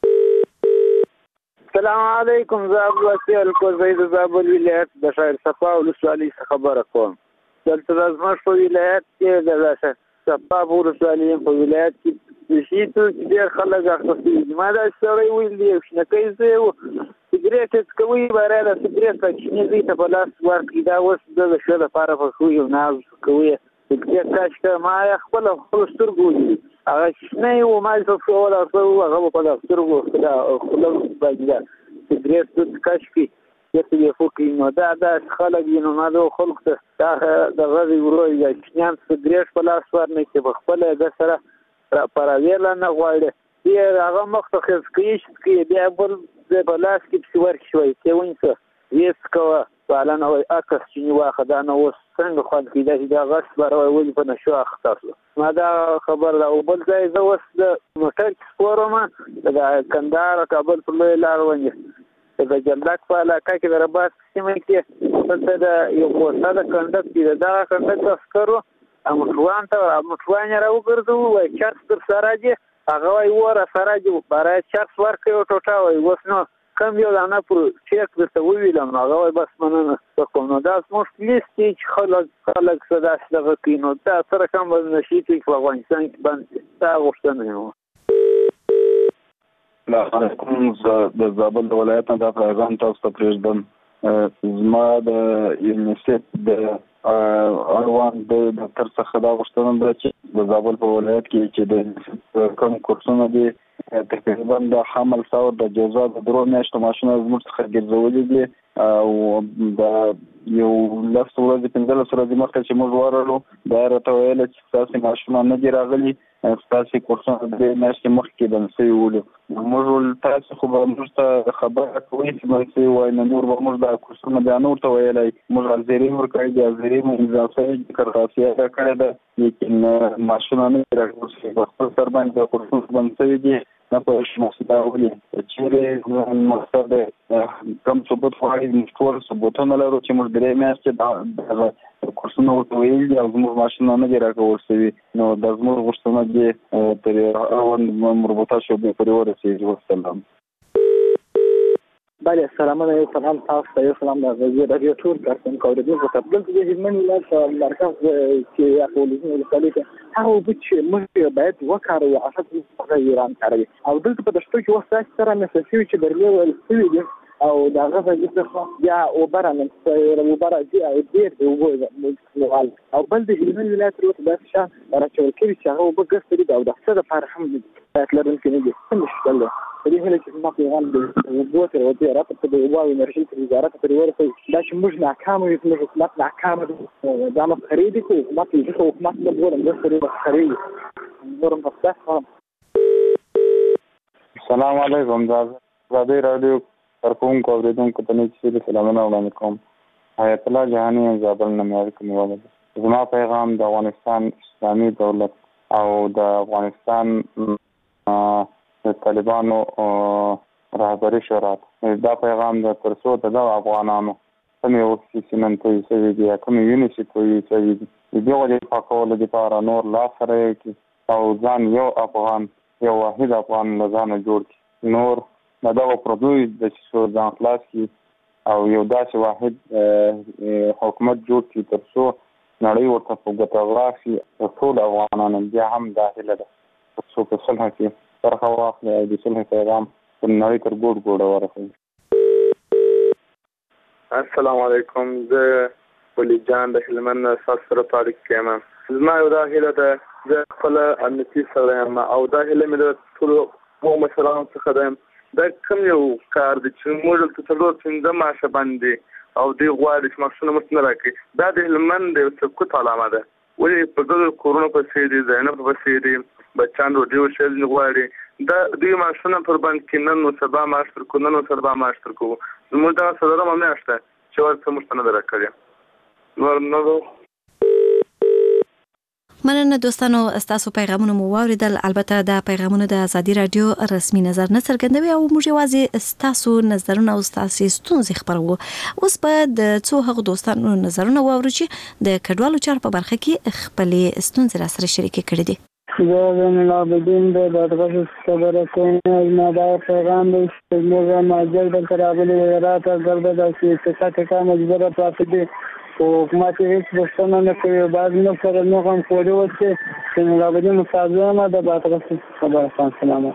السلام علیکم زه عبدالواسع الکوزی د زابل ولایت د شهر صفا ولسوالۍ څخه خبره کوم. دلته زموږ په ولایت کې د صفا ولسوالۍ په ولایت کې د شي توکي ډېر خلک اخیستي. ما دا سړی ویل دی شنکۍ زه و سګرېټ څکوي باره د سګرېټ کوچني زوی ته په لاس ورکړي دا اوس د ښه لپاره پخوي او نه کوي سګرېټ کاشکه ما خپل سترګو ولیدي هغه شنه و ما څه ولا څه هغه په خپل سترګو خپل باندې سګرېټ د کاشکي چې یې فوکي نو دا خلک نو ما د خلک ته د غوړي ورو یا شنیان سګرېټ په لاس ورنه کې په خپل د سره پراویل نه غواړي یې هغه مختص کیږي بیا بل د بلاس کې څور شوی چې ونسه یې څکوا پالنه وای اکس چې واخه دا نو څنګه خو کېدای دا غش بروي ولې په نشو اختصاص ما دا خبر دا او بل ځای زه اوس د موټر سپورم د کندهار کابل په لوی لار ونی د جنډک په علاقه کې د رباط سیمه کې د یو پوسټه د کندک کې دا کندک عسکرو امټوان ته امټوان راوګرځو وای چرس تر سراجي هغه وای وره سراجي برای چرس ورکې او ټوټه وای وسنو کم یو دانه پر چیک درته ویلم هغه وای بس مننه کوم نو دا زموږ لیست چې خلک صدا دغه کینو دا سره کوم نشي چې په افغانستان کې باندې دا غوښتنه و.
علیکم د زابل ولایت نه د پیغام تاسو ته پرېږدم زما د یونیسف د اړوند د دفتر څخه دا غوښتنه ده چې د زابل په ولایت کې چې د کوم کورسونه دي تقریبا د حمل څور د جزا د درو میاشتو ماشینه زموږ څخه ګرځولې دي او د یو لس ورځې 15 ورځې مخکې چې موږ ورغلو دا راته ویل چې تاسو ماشینه نه دي راغلي تاسو کورسونه د میاشتې مخکې بنسي ولو موږ تاسو خو به موږ ته خبره کوي چې بنسي وای نه نور به موږ د کورسونه بیا نور ته ویلای موږ ازيري ورکړي دي ازيري موږ ځکه کارخاسيه کړې ده لیکن ماشینه نه راغلي په خپل سر باندې د کورسونه بنسي دي نه په شموسدا ولي چې مقصد کم ثبوت غواړي ټول ثبوتونه لرو چې موږ درې میاشتې د کورسونه ورته ویل دي او زموږ ماشینونه نه دي راکول شوي نو د زموږ غوښتنه دي تر اړوند مربوطه شعبې پورې ورسېږي. والسلام.
بله سلام علیکم تاسو ته سلام د رادیو ټول کارکونکو اوریدونکو ته دلته د هلمند ولایت مرکز کې اپولیزم ولسوالۍ کې هغه چې موږ باید وکړو اساس ایران کاروي او دلته په دشتو کې وسه سره مساسي چې درلې ول سوي او دا غوښه چې یا او برانه او برازي او ډیر دی وګورئ او بل د هلمند ولایت ورته د شان راچول کې چې هغه وګستري دا د څه د فرحم تلرن کې نه دي څه په دې هله چې ما پیغام د وګوتره او د راپورته د اوبو انرژي وزارت پرې ورسې دا چې موږ ناکام یو موږ حکومت ناکام دي دا نو خريدي کو حکومت یې خو حکومت نه ګورم د سره خريدي ګورم په
السلام علیکم زادي رادیو کارکونکو اوریدونکو ته چې سلامونه وړاندې کوم حیات الله جهانی زابل نه مې کوم زما پیغام د افغانستان اسلامي دولت او د افغانستان د طالبانو رهبري شورات دا پیغام د ترڅو د افغانانو کوم یو سیستم ته یې دی کوم یونیسيټي ته یې دی ولې پاکول د لپاره نور لا سره کې او ځان یو افغان یو واحد افغان لزان جوړ کی نور دا پروژې د څو ځان خلاص کی او یو داسې واحد حکومت جوړ کی ترڅو نړۍ ورته په ګټه راشي ټول افغانانو بیا هم داخله ده څو په صلح کې برخه واخلي او د صلح پیغام په نړۍ تر ګوټ ورسوي.
السلام علیکم زه ولی جان د هلمند سره تعلق کوم. زما یو دا هیله ده د خپل امنیتي سره او دا هیله مې د ټول مو مشرانو څخه ده دا کوم یو کار د چې موږ ته څلور څنګه ماشه باندې او دی غواړي چې مخصوص مستنه راکړي دا د هلمند یو څه علامه ده ولې په دغه کورونو په سیدي زینب په سیدي بچان روډي او شل غواړي دا دوی ماشونه پر باندې کینن نو سبا ماش تر کو نو سبا ماش تر کو زموږ دا صدره مې نشته چې ورته مستند راکړي نو
مننه دوستانو تاسو پیغامونه مو واوریدل البته دا پیغامونه د ازادي رادیو رسمي نظر نه څرګندوي او موږ یوازې تاسو نظرونه او تاسو ستونزې خبرو اوس په د څو هغه دوستانو نظرونه واورو چې د کډوالو چار په برخه کې خپل ستونزې را سره شریک کړي دي
زه نه بدین د دغه خبره کوم نه دا پیغام دی چې موږ ماجر د ترابل راته ګرځي د سیاست کا مجبوره پاتې دي او ما چې هیڅ بستنه نه کوي بعد نو سره نو هم کولی وته چې نه راوړي مصاحبه ده دغه خبره سلام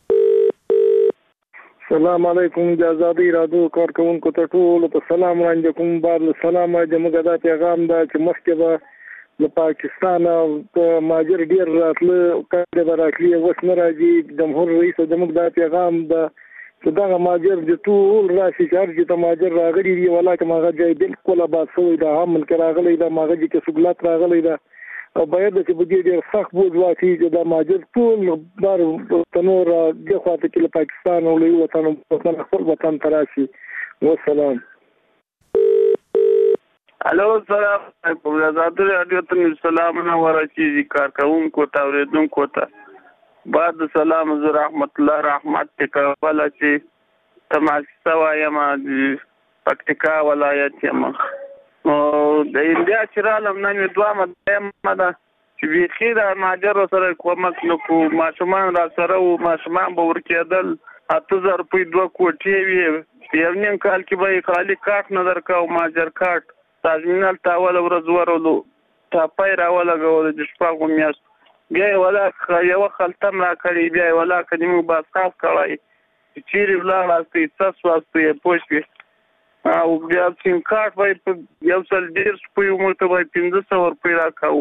السلام علیکم د ازادي رادیو کارکونکو ته ټول په سلام وړاندې کوم بعد سلام د موږ دا پیغام دا چې مخکې به د پاکستان او ماجر ډیر راتله کله به راکلی اوس نه راځي جمهور رئیس د موږ دا پیغام دا چې دا ماجر د ټول راشي چې ته ماجر راغلی دی ولکه ماغه ځای بالکل باسوي دا هم کې راغلی دا ماغه کې سګلات راغلی دا او باید چې بده ډیر سخت بوج واچي چې دا ماجر ټول بار تنور د خواته کې پاکستان او له وطن خپل وطن تراشي والسلام
الو سلام علیکم آزاد رادیو ته سلام نه ورچی کارکونکو ته اوریدونکو ته بعد سلام ز رحمت الله رحمت تکبل چې تماسا وایم د پکتیکا ولایت یم او د انډیا چرالم نه دوه مده چې ویخي د ماجر سره کومک نکو ماشومان را سره او ماشومان به ورکېدل 8000 روپۍ 2 کوټې وي یو نیم کال کې به خالی کارت نظر کاو ماجر کارت تازمینال تاول ورځ ورولو تا پای راولګو د شپږو میاشتو بیا ولا یو خلتم را کړی بیا ولا کدی مو با صاف کړای چیرې ولاړاستي تاسو واسطه پوښتې او بیا سیم کارت وای یو څل ډیر سپیو مرته وای 1500 روپۍ راکاو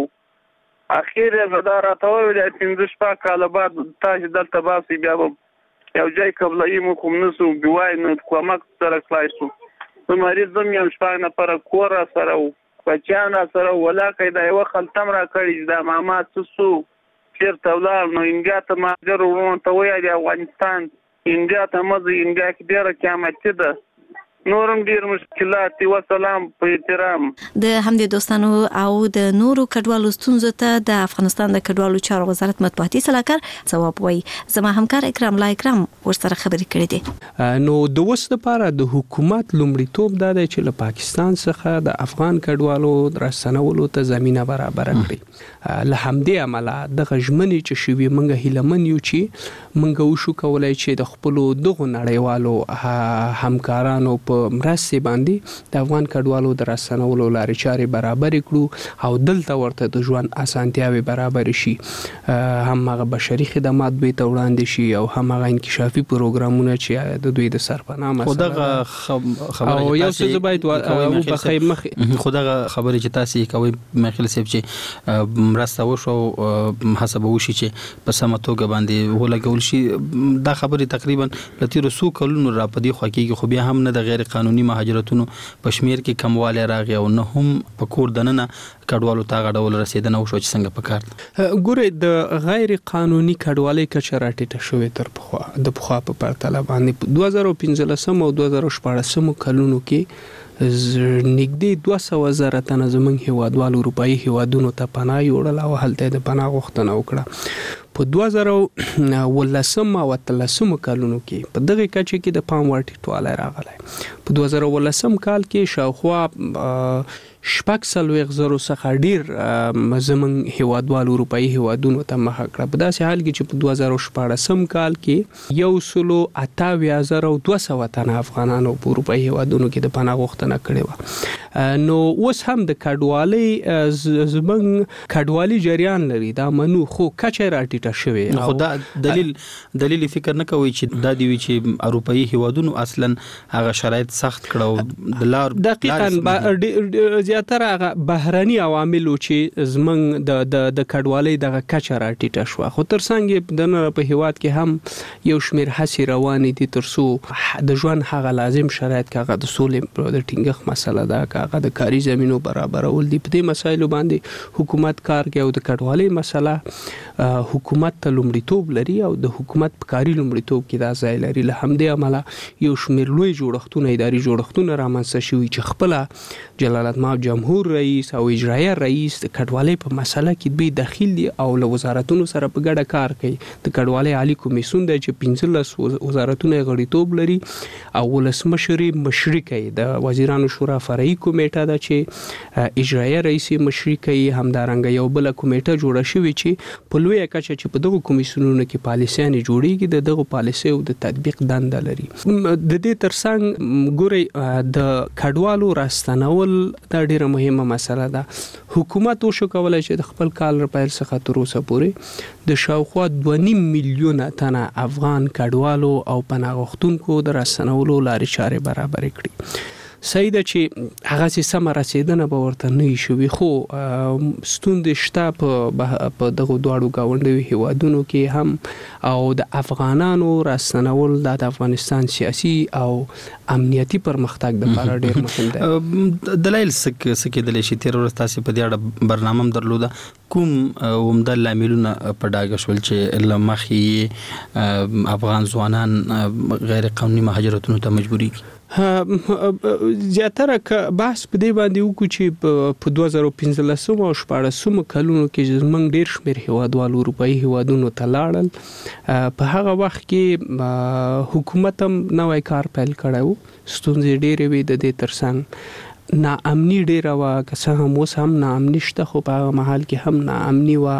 اخیر زدا راته ویل 15 کال بعد تاسو دلته باسي بیا یو ځای قبلای مو کوم نسو بیوای نو کومک سره خلاصو نو مریض زم یم شپه نه پر کور سره بچان سره ولا کیدا یو خلتم را کړی دا ماما تاسو چیر تولار نو انډیا ته ماجر ورون ته وای د افغانستان انډیا ته مزه انډیا کې ډیره قیامت ده نورم ډیر مشکلات و سلام په احترام
د همدې دوستانو او د نورو کډوالو ستونزو ته د افغانستان د کډوالو چارو وزارت مطبوعاتي صلاحکار ځواب وایي زما همکار اکرام لا اکرام ورسره خبرې کړې دي
نو د وس لپاره د حکومت لومړیتوب دا دی چې له پاکستان څخه د افغان کډوالو رسنولو ته زمينه برابر کړي له همدې عمله د غژمنې چې شوی منګه هیلمن یو چې منګه وشو کولای چې د خپل دغه نړیوالو همکارانو په مرستې باندې د افغان کډوالو د رسنولو لارې چارې برابر کړو او دلته ورته د ژوند اسانتیاوي برابر شي هم هغه بشري خدمات به ته وړاندې شي او هم هغه انکشافي پروګرامونه چې د دوی د سرپناه مسله خبره او یو څه باید او په خیمه
خدغه خبره چې تاسو کوي مخکې سیب چې مرسته وشو حساب وشي چې په سمتوګه باندې ولګول شي دا خبره تقریبا لتي رسو کلونو را پدې خو کېږي خو بیا هم نه د غیر قانوني مهاجرتونو په شمیر کې کمواله راغی او نه هم په کور دننه کډوالو ته غډول رسیدنه وشو چې څنګه پکار
ګوره د غیر قانوني کډوالۍ کچه راټیټه شوې تر پخوا په پرتله باندې 2015 او 2014 کلونو کې نږدې 200,000 تنه زمونږ هیوادوالو اروپایي هیوادونو ته پناه یوړل او هلته د پناه غوښتنه وکړه په 2013 او 13 کلونو کې په دغه کچه کې د پام وړ ټیټوالی راغلی په 2013 کال کې شاوخوا شپږ څلوېښت څخه ډیر زمونږ هیوادوالو اروپایي هیوادونو ته مخه کړه په داسې حال کې چې په 2014 کال کې 1,28,200 تنه افغانانو په اروپایي هیوادونو کې د پناه غوښتنه کړې وه نو اوس هم د کډوالۍ زمونږ کډوالي جریان لري دا منو خو کچه راټیټه شوې
خو دا دلیل فکر نه کوي چې دا دی چې اروپایي هیوادونو اصلا هغه شرایط سخت کړو د لار
دقیقاً زیاتره بهراني عوامل چې زمنګ د کډوالۍ دغه کچه راټیټه شو، خو ترڅنګ د نړۍ په هیواد کې هم یو شمیر هڅې روانې دي ترڅو د ژوند هغه لازم شرایط کاغه د سولې د ټینګښت مسله ده، کاغه د کاري زمينو برابرول دي. په دې مسایلو باندې حکومت کار کوي او د کډوالۍ مسله حکومت ته لومړیتوب لري او د حکومت په کاري لومړیتوب کې دا ځای لري. له همدې امله یو شمیر لوی جوړښتونه اداري جوړښتونه رامنځته شوي چې خپل جلالتمآب جمهور رئیس او اجرایه رئیس د کډوالۍ په مسله کې دوی داخل دي او له وزارتونو سره په ګډه کار کوي. د کډوالۍ عالی کمیسیون دی چې 15 وزارتونه غړیتوب لري او ولسمشر مشري کوي. د وزیرانو شورا فرعي کمیټه ده چې اجرایه رئیس مشري کوي. همدارنګه یو بل کمیټه جوړه شوې چې په لوی کچه چې په دغه کمیسیونونو کې پالیسیانې جوړیږي د دغه پالیسیو د تطبیق دنده لري. د دې ترڅنګ ګوري د کډوالو راستنول دا ډیره مهمه مسله ده. حکومت وشو کولای چې د خپل کال پیل څخه تر اوسه پورې د شاوخوا 2.5 میلیونه تنه افغان کډوالو او پناه غوښتونکو د راستنولو لارې چارې برابر کړي. صحیح ده چې هغه چې سم رسیدنه به ورته نه شوي، خو ستوندې شته په دغه دواړو ګاونډیو هیوادونو کې هم او د افغانانو راستنول د افغانستان سیاسي او امنیتي پرمختګ لپاره ډېر مهم دی.
دلایل څه کېدلی شي؟ تېره ورځ تاسې په دې اړه برنامه هم درلوده، کوم عمده لاملونه په ډاګه شول چې له مخې افغان ځوانان غیر قانوني مهاجرتونو ته مجبورېږي؟
زیاتره که بحث په دې باندې وکړو چې په 2015 او 14 کلونو کې زمونږ ډېر شمېر هیوادوال اروپایي هیوادونو ته لاړل. په هغه وخت کې حکومت هم نوی کار پیل کړی و، ستونزې ډېرې وې. د دې ترڅنګ ناامني ډېره وه، که څه هم اوس هم ناامني شته، خو په هغه محل کې هم ناامني وه.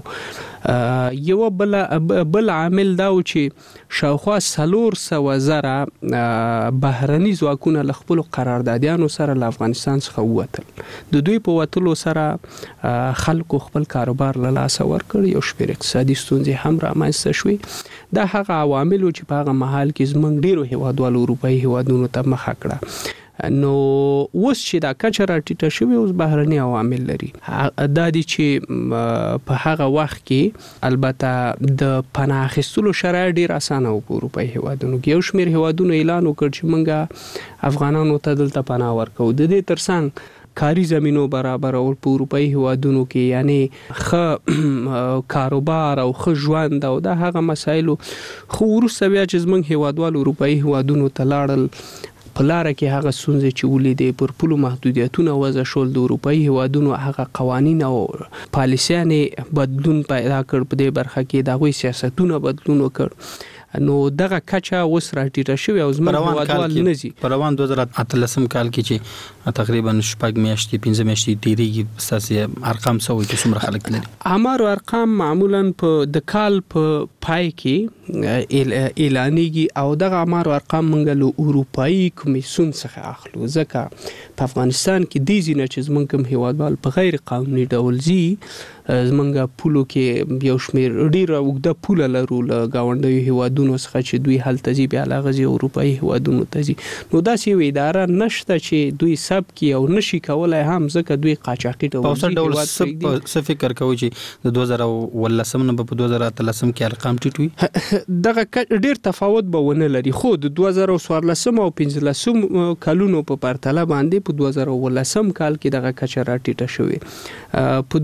او یو بل عامل دا و چې شاوخوا 400,000 بهرني ځواکونه له خپلو قراردادیانو سره له افغانستان څخه ووتل. د دوی په وتلو سره خلکو خپل کاروبار له لاسه ورکړ، یو شمېر اقتصادي ستونزې هم رامنځته شوې. دا هغه عوامل و چې په هغه محل کې زموږ ډېرو هیوادوالو اروپایي هیوادونو ته مخه کړه. نو اوس چې دا کچه راټیټه شوې، اوس بهرني عوامل لري. دا دي چې په هغه وخت کې البته د پناه اخیستلو شرایط ډېر اسانه وو په اروپایي هیوادونو کې. یو شمېر هیوادونو اعلان وکړ چې موږ افغانانو ته دلته پناه ورکوو. د دې ترڅنګ کاري زمینو برابرول په اروپایي هیوادونو کې، یعنی ښه کاروبار او ښه ژوند او دا هغه مسایلو. خو وروسته بیا چې زموږ هیوادوال اروپایي هیوادونو ته لاړل، په لاره کې هغه ستونزې چې ولیدې، پر پولو محدودیتونه وضع شول، د اروپایي هیوادونو هغه قوانین او پالیسیانې بدلون پیدا کړ، په دې برخه کې د هغوی سیاستونه بدلون وکړ. نو دغه کچه اوس راټیټه شوې او زموږ هیوادوال نه ځي.
په روان 2018 کال کې چې تقریبا 5 میاشتې 5 میاشتې تیریږي، ستاسې ارقام څه وایي چې څومره خلک لري؟
امر ارقام معمولا د کال په پای کې اعلانېږي او دغه امر ارقام موږ له اروپایي کمیسیون څخه اخلو، ځکه په افغانستان کې دې ځینې چې زموږ کوم هیوادوال په غیر قانوني ډول ځي، زمونږ پولو کې یو شمېر ډېره اوږده پوله لرو له ګاونډیو هیوادونو څخه چې دوی هلته ځي، بیا له هغه ځي اروپایي هیوادونو ته ځي. نو داسې یوه اداره نشته چې دوی ثبت کړي او نشي کولی هم، ځکه دوی قاچاقي ډول
ځي. څه فکر کوئ چې د 2018 نه په 2018 کې ارقام ټیټ وي؟
دغه ډېر تفاوت به ونه لري، خو د 2014 او 15 کلونو په پرتله باندې په 2018 کال کې دغه کچه راټیټه شوې. په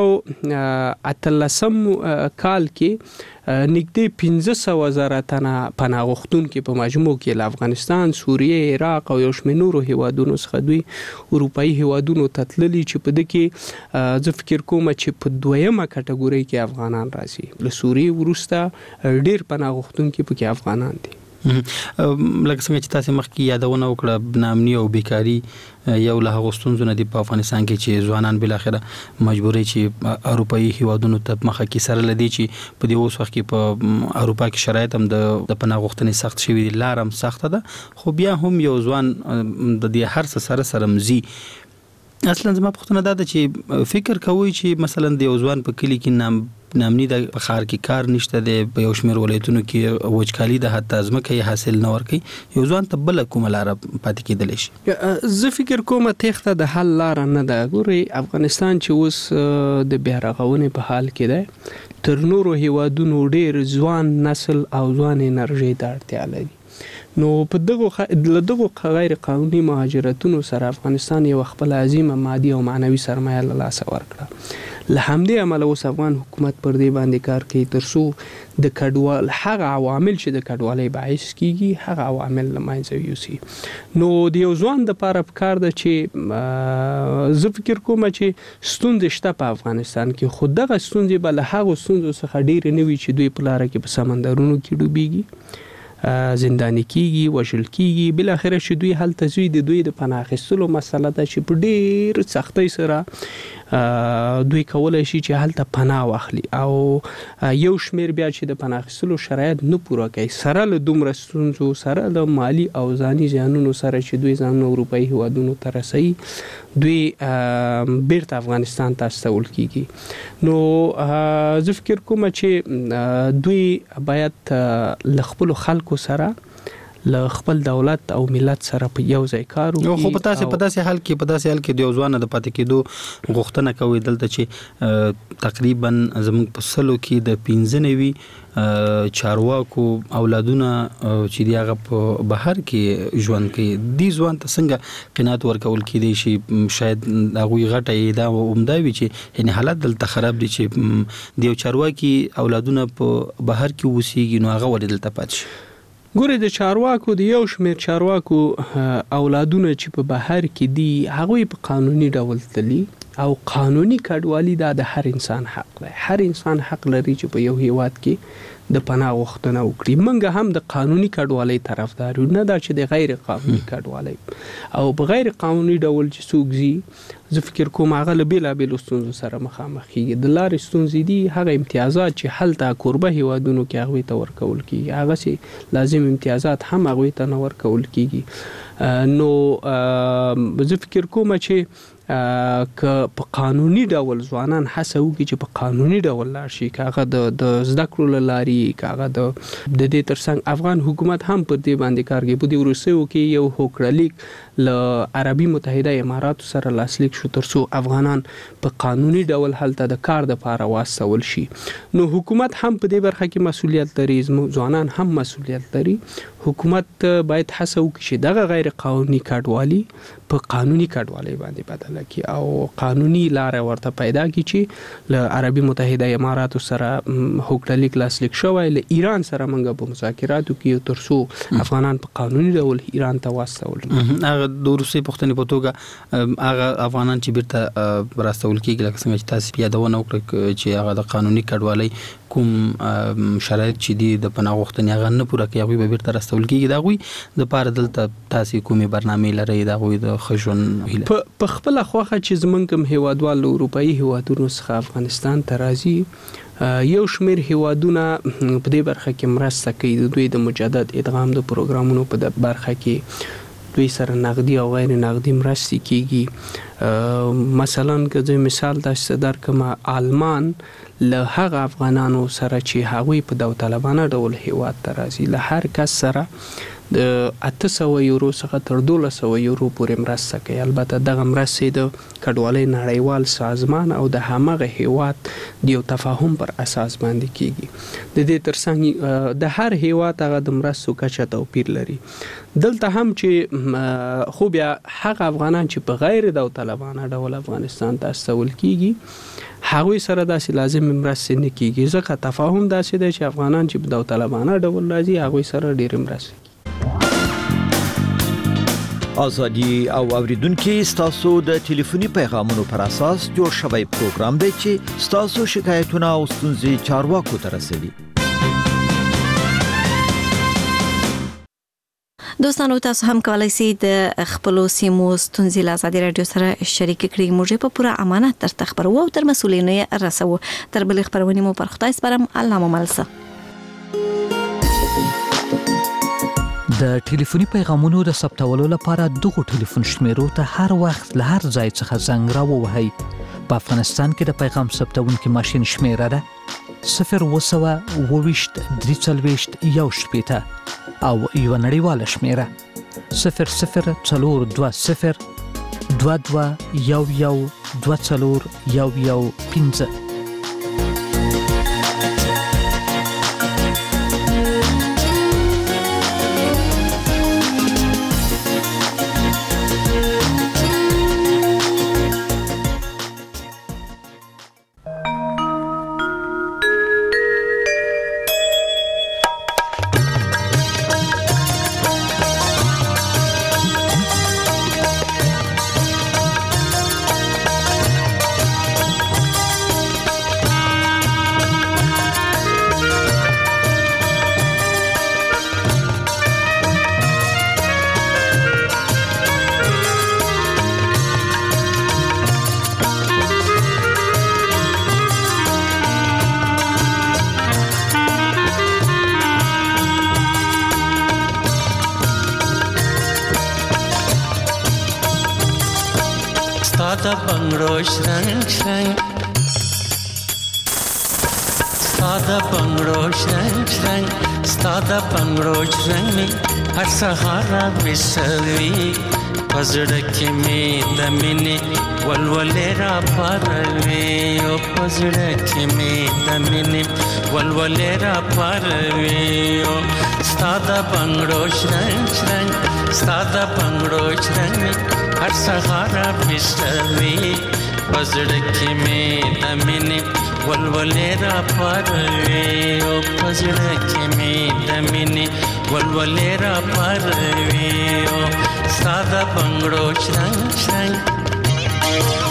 2018 کال کې نږدې 15,000 تنه پناه غوښتونکي په مجموع کې له افغانستان، سوریه، عراق او یو شمېر نورو هیوادونو څخه دوی اروپایي هیوادونو ته تللي، چې په دې کې زه فکر کوم چې په 2مه کټګورۍ کې افغانان راځي. له سوریې وروسته ډېر پناه غوښتونکي پکې افغانان دي.
لکه څنګه چې تاسو مخکې یادونه وکړه، ناامني او بیکاري یو له هغو ستونزو نه دي په افغانستان کې چې ځوانان بالاخره مجبوري چې اروپایي هیوادونو ته مخه کې سره لدی چې په دې اوس وخت کې په اروپا کې شرایط هم د پناه غوښتنې سخت شوي دي، لار هم سخته ده، خو بیا هم یو ځوان د دې هر څه سره مزي. اصلا زما پوښتنه دا ده چې فکر کوئ چې مثلا د یو ځوان په کلی کې نامني د خار کې کار نشته د یو شمېر ولایتونو کې وچکالي د حتی ځمکه یې حاصل نه ورکي یو ځوان ته بل کومه لار پاتې کېدلی شي.
زه فکر کوم تېښته د حل لار نه ده. ګورئ افغانستان چې اوس د بیا رغونې په حال کې دی تر نورو هیوادونو ډېر ځوان نسل او ځوان انرژي ته اړتیا لري. نو په دغو غیر قانوني مهاجرتونو سره افغانستان یو خپل عظیمه مادي او معنوي سرمایه له لاسه ورکړه. له همدې امله اوس افغان حکومت پر دې باندې کار کوي تر څو د کډوال هغه عوامل چې د کډوالۍ باعث کیږي هغه عوامل له منځه یوسي. نو د یو ځوان دپاره پکار ده چې زه فکر کوم چې ستونزې شته په افغانستان کې خو دغه ستونزې به له هغو ستونزو څخه ډېرې نه وي چې دوی په لاره کې په سمندرونو کې ډوبېږي زنداني کیږي وژل کیږي بالاخره چې دوی هلته ځي د دوی د پناه اخیستلو مسله ده چې په ډېر سختۍ سره دوی کولی شي چې هلته پناه واخلي او یو شمېر بیا چې د پناه اخیستلو شرایط نه پوره کوي سره له دومره ستونزو سره له مالي او ځاني زیانونو سره چې دوی ځانونه اروپایي هیوادونو ته رسوي دوی بیرته افغانستان ته استول کیږي. نو زه فکر کوم چې دوی باید له خپلو خلکو سره له خپل دولت او ملت سره په یو ځای کار وکړي.
خو په داسې حال کې د یو ځوان د پاتې کېدو غوښتنه کوي دلته چې تقریبا زموږ په سلو کې د 15 چارواکو اولادونه چې دی هغه په بهر کې ژوند کوي. دی ځوان ته څنګه قناعت ورکول کېدی شي؟ شاید هغوی غټه دا عمده وي چې یعنی حالت دلته خراب دي چې د یو چارواکي اولادونه په بهر کې اوسېږي نو هغه ولې دلته پاتې شي؟
ګورې د چارواکو د یو شمېر چارواکو اولادونه چې په بهر کې دي هغوی په قانوني ډول تلي او قانوني کډوالي دا د هر انسان حق دی. هر انسان حق لري چې په یو هیواد کې د پناه غوښتنه وکړي. موږ هم د قانوني کډوالۍ طرفدار یو، نه دا چې د غیر قانوني کډوالۍ. او په غیر قانوني ډول چې څوک ځي زه فکر کوم هغه له بېلابېلو ستونزو سره مخامخ کېږي. د لارې ستونزې دي هغه امتیازات چې هلته کوربه هیوادونو کې هغوی ته ورکول کېږي هغسې لازم امتیازات هم هغوی ته نه ورکول کېږي. نو زه فکر کوم چې که په قانوني ډول ځوانان هڅه وکړي چې په قانوني ډول لاړ شي که هغه د زده کړو له لارې که هغه د دې ترڅنګ افغان حکومت هم پر دې باندې کار کوي. په دې وروستیو کې یو هوکړلیک له عربي متحده اماراتو سره لاسلیک شو تر څو افغانان په قانوني ډول هلته د کار دپاره واستول شي. نو حکومت هم په دې برخه کې مسؤلیت لري، ځوانان هم مسؤلیت لري. حکومت باید هڅه وکړي چې دغه غیر قانوني کډوالي په قانوني کډوالۍ باندې بدله کړي او قانوني لاره ورته پیدا کړي چې له عربي متحده اماراتو سره هوکړلیک لاسلیک شوی له ایران سره موږ په مذاکراتو کې تر څو افغانان په قانوني ډول ایران ته واستول.
هغه د روسي پښتنې په توګه هغه افغانان چې بیرته راستول کېږي لکه څنګه چې تاسو یادونه وکړه چې هغه د قانوني کډوالۍ کوم شرایط چې دي د پناه غوښتنې هغه نه پوره کوي هغوی به بیرته راستول کېږي. د هغوی دپاره دلته تاسې کومې برنامې لرئ د هغوی د ښه ژوند هیله؟
په خپله خوښه چې زموږ کوم هیوادوال له اروپایي هیوادونو څخه افغانستان ته راځي یو شمېر هیوادونه په دې برخه کې مرسته کوي. د دوی د مجدد ادغام د پروګرامونو په برخه کې دوی سره نقدي او غیر نقدي مرستې کیږي. مثلا که زه مثال تاسو ته درکړم آلمان له هغه افغانانو سره چې هغوی په داوطلبانه ډول هیواد ته راځي له هر کس سره د 800 یورو څخه تر 1200 یورو پورې مرسته کوي. البته دغه مرستې د کډوالۍ نړیوال سازمان او د همغه هیواد د یو تفاهم پر اساس باندې کیږي. د دې ترڅنګ د هر هیواد هغه د مرستو کچه توپیر لري. دلته هم چې خو بیا هغه افغانان چې په غیر داوطلبانه ډول افغانستان ته استول کیږي هغوی سره داسې لازم مرستې نه کیږي ځکه تفاهم داسې دی چې افغانان چې په داوطلبانه ډول راځي هغوی سره ډېرې مرستې.
آزادي او اوریدونکو ستاسو د ټلیفوني پیغامونو پر اساس جوړ شوی پروګرام دی چې ستاسو شکایتونه او ستونزې چارواکو ته رسوي.
دوستانو تاسو هم کولای شئ د خپل سیمو ستونزې له ازادي رادیو سره شریک کړئ. موږ په پوره امانت درته خبرو او تر مسؤلینو رسو. تر بل خبرونه مو پر خدای سپارم. الله مو ملسه.
د ټلیفوني پیغامونو د ثبتولو لپاره دغه ټلیفون شمیرو ته هر وخت له هر ځای څخه زنګ راووهئ. په افغانستان کې د پیغام ثبتونکو ماشین شمیره ده 0202340 او یو نړیواله شمیره 0042 22
Stada bangro shrang shrang, stada bangro shrang shrang, stada bangro shrang ni har sahara bisavi, pazdak me damine walwalera parve, o pazdak me damine walwalera parve, o stada bangro shrang shrang, stada bangro shrang ni har sahara bisavi, pazdak me damine walwalera parve, o pazdak me damine walwalera parve, o sada bangro shrang shrang.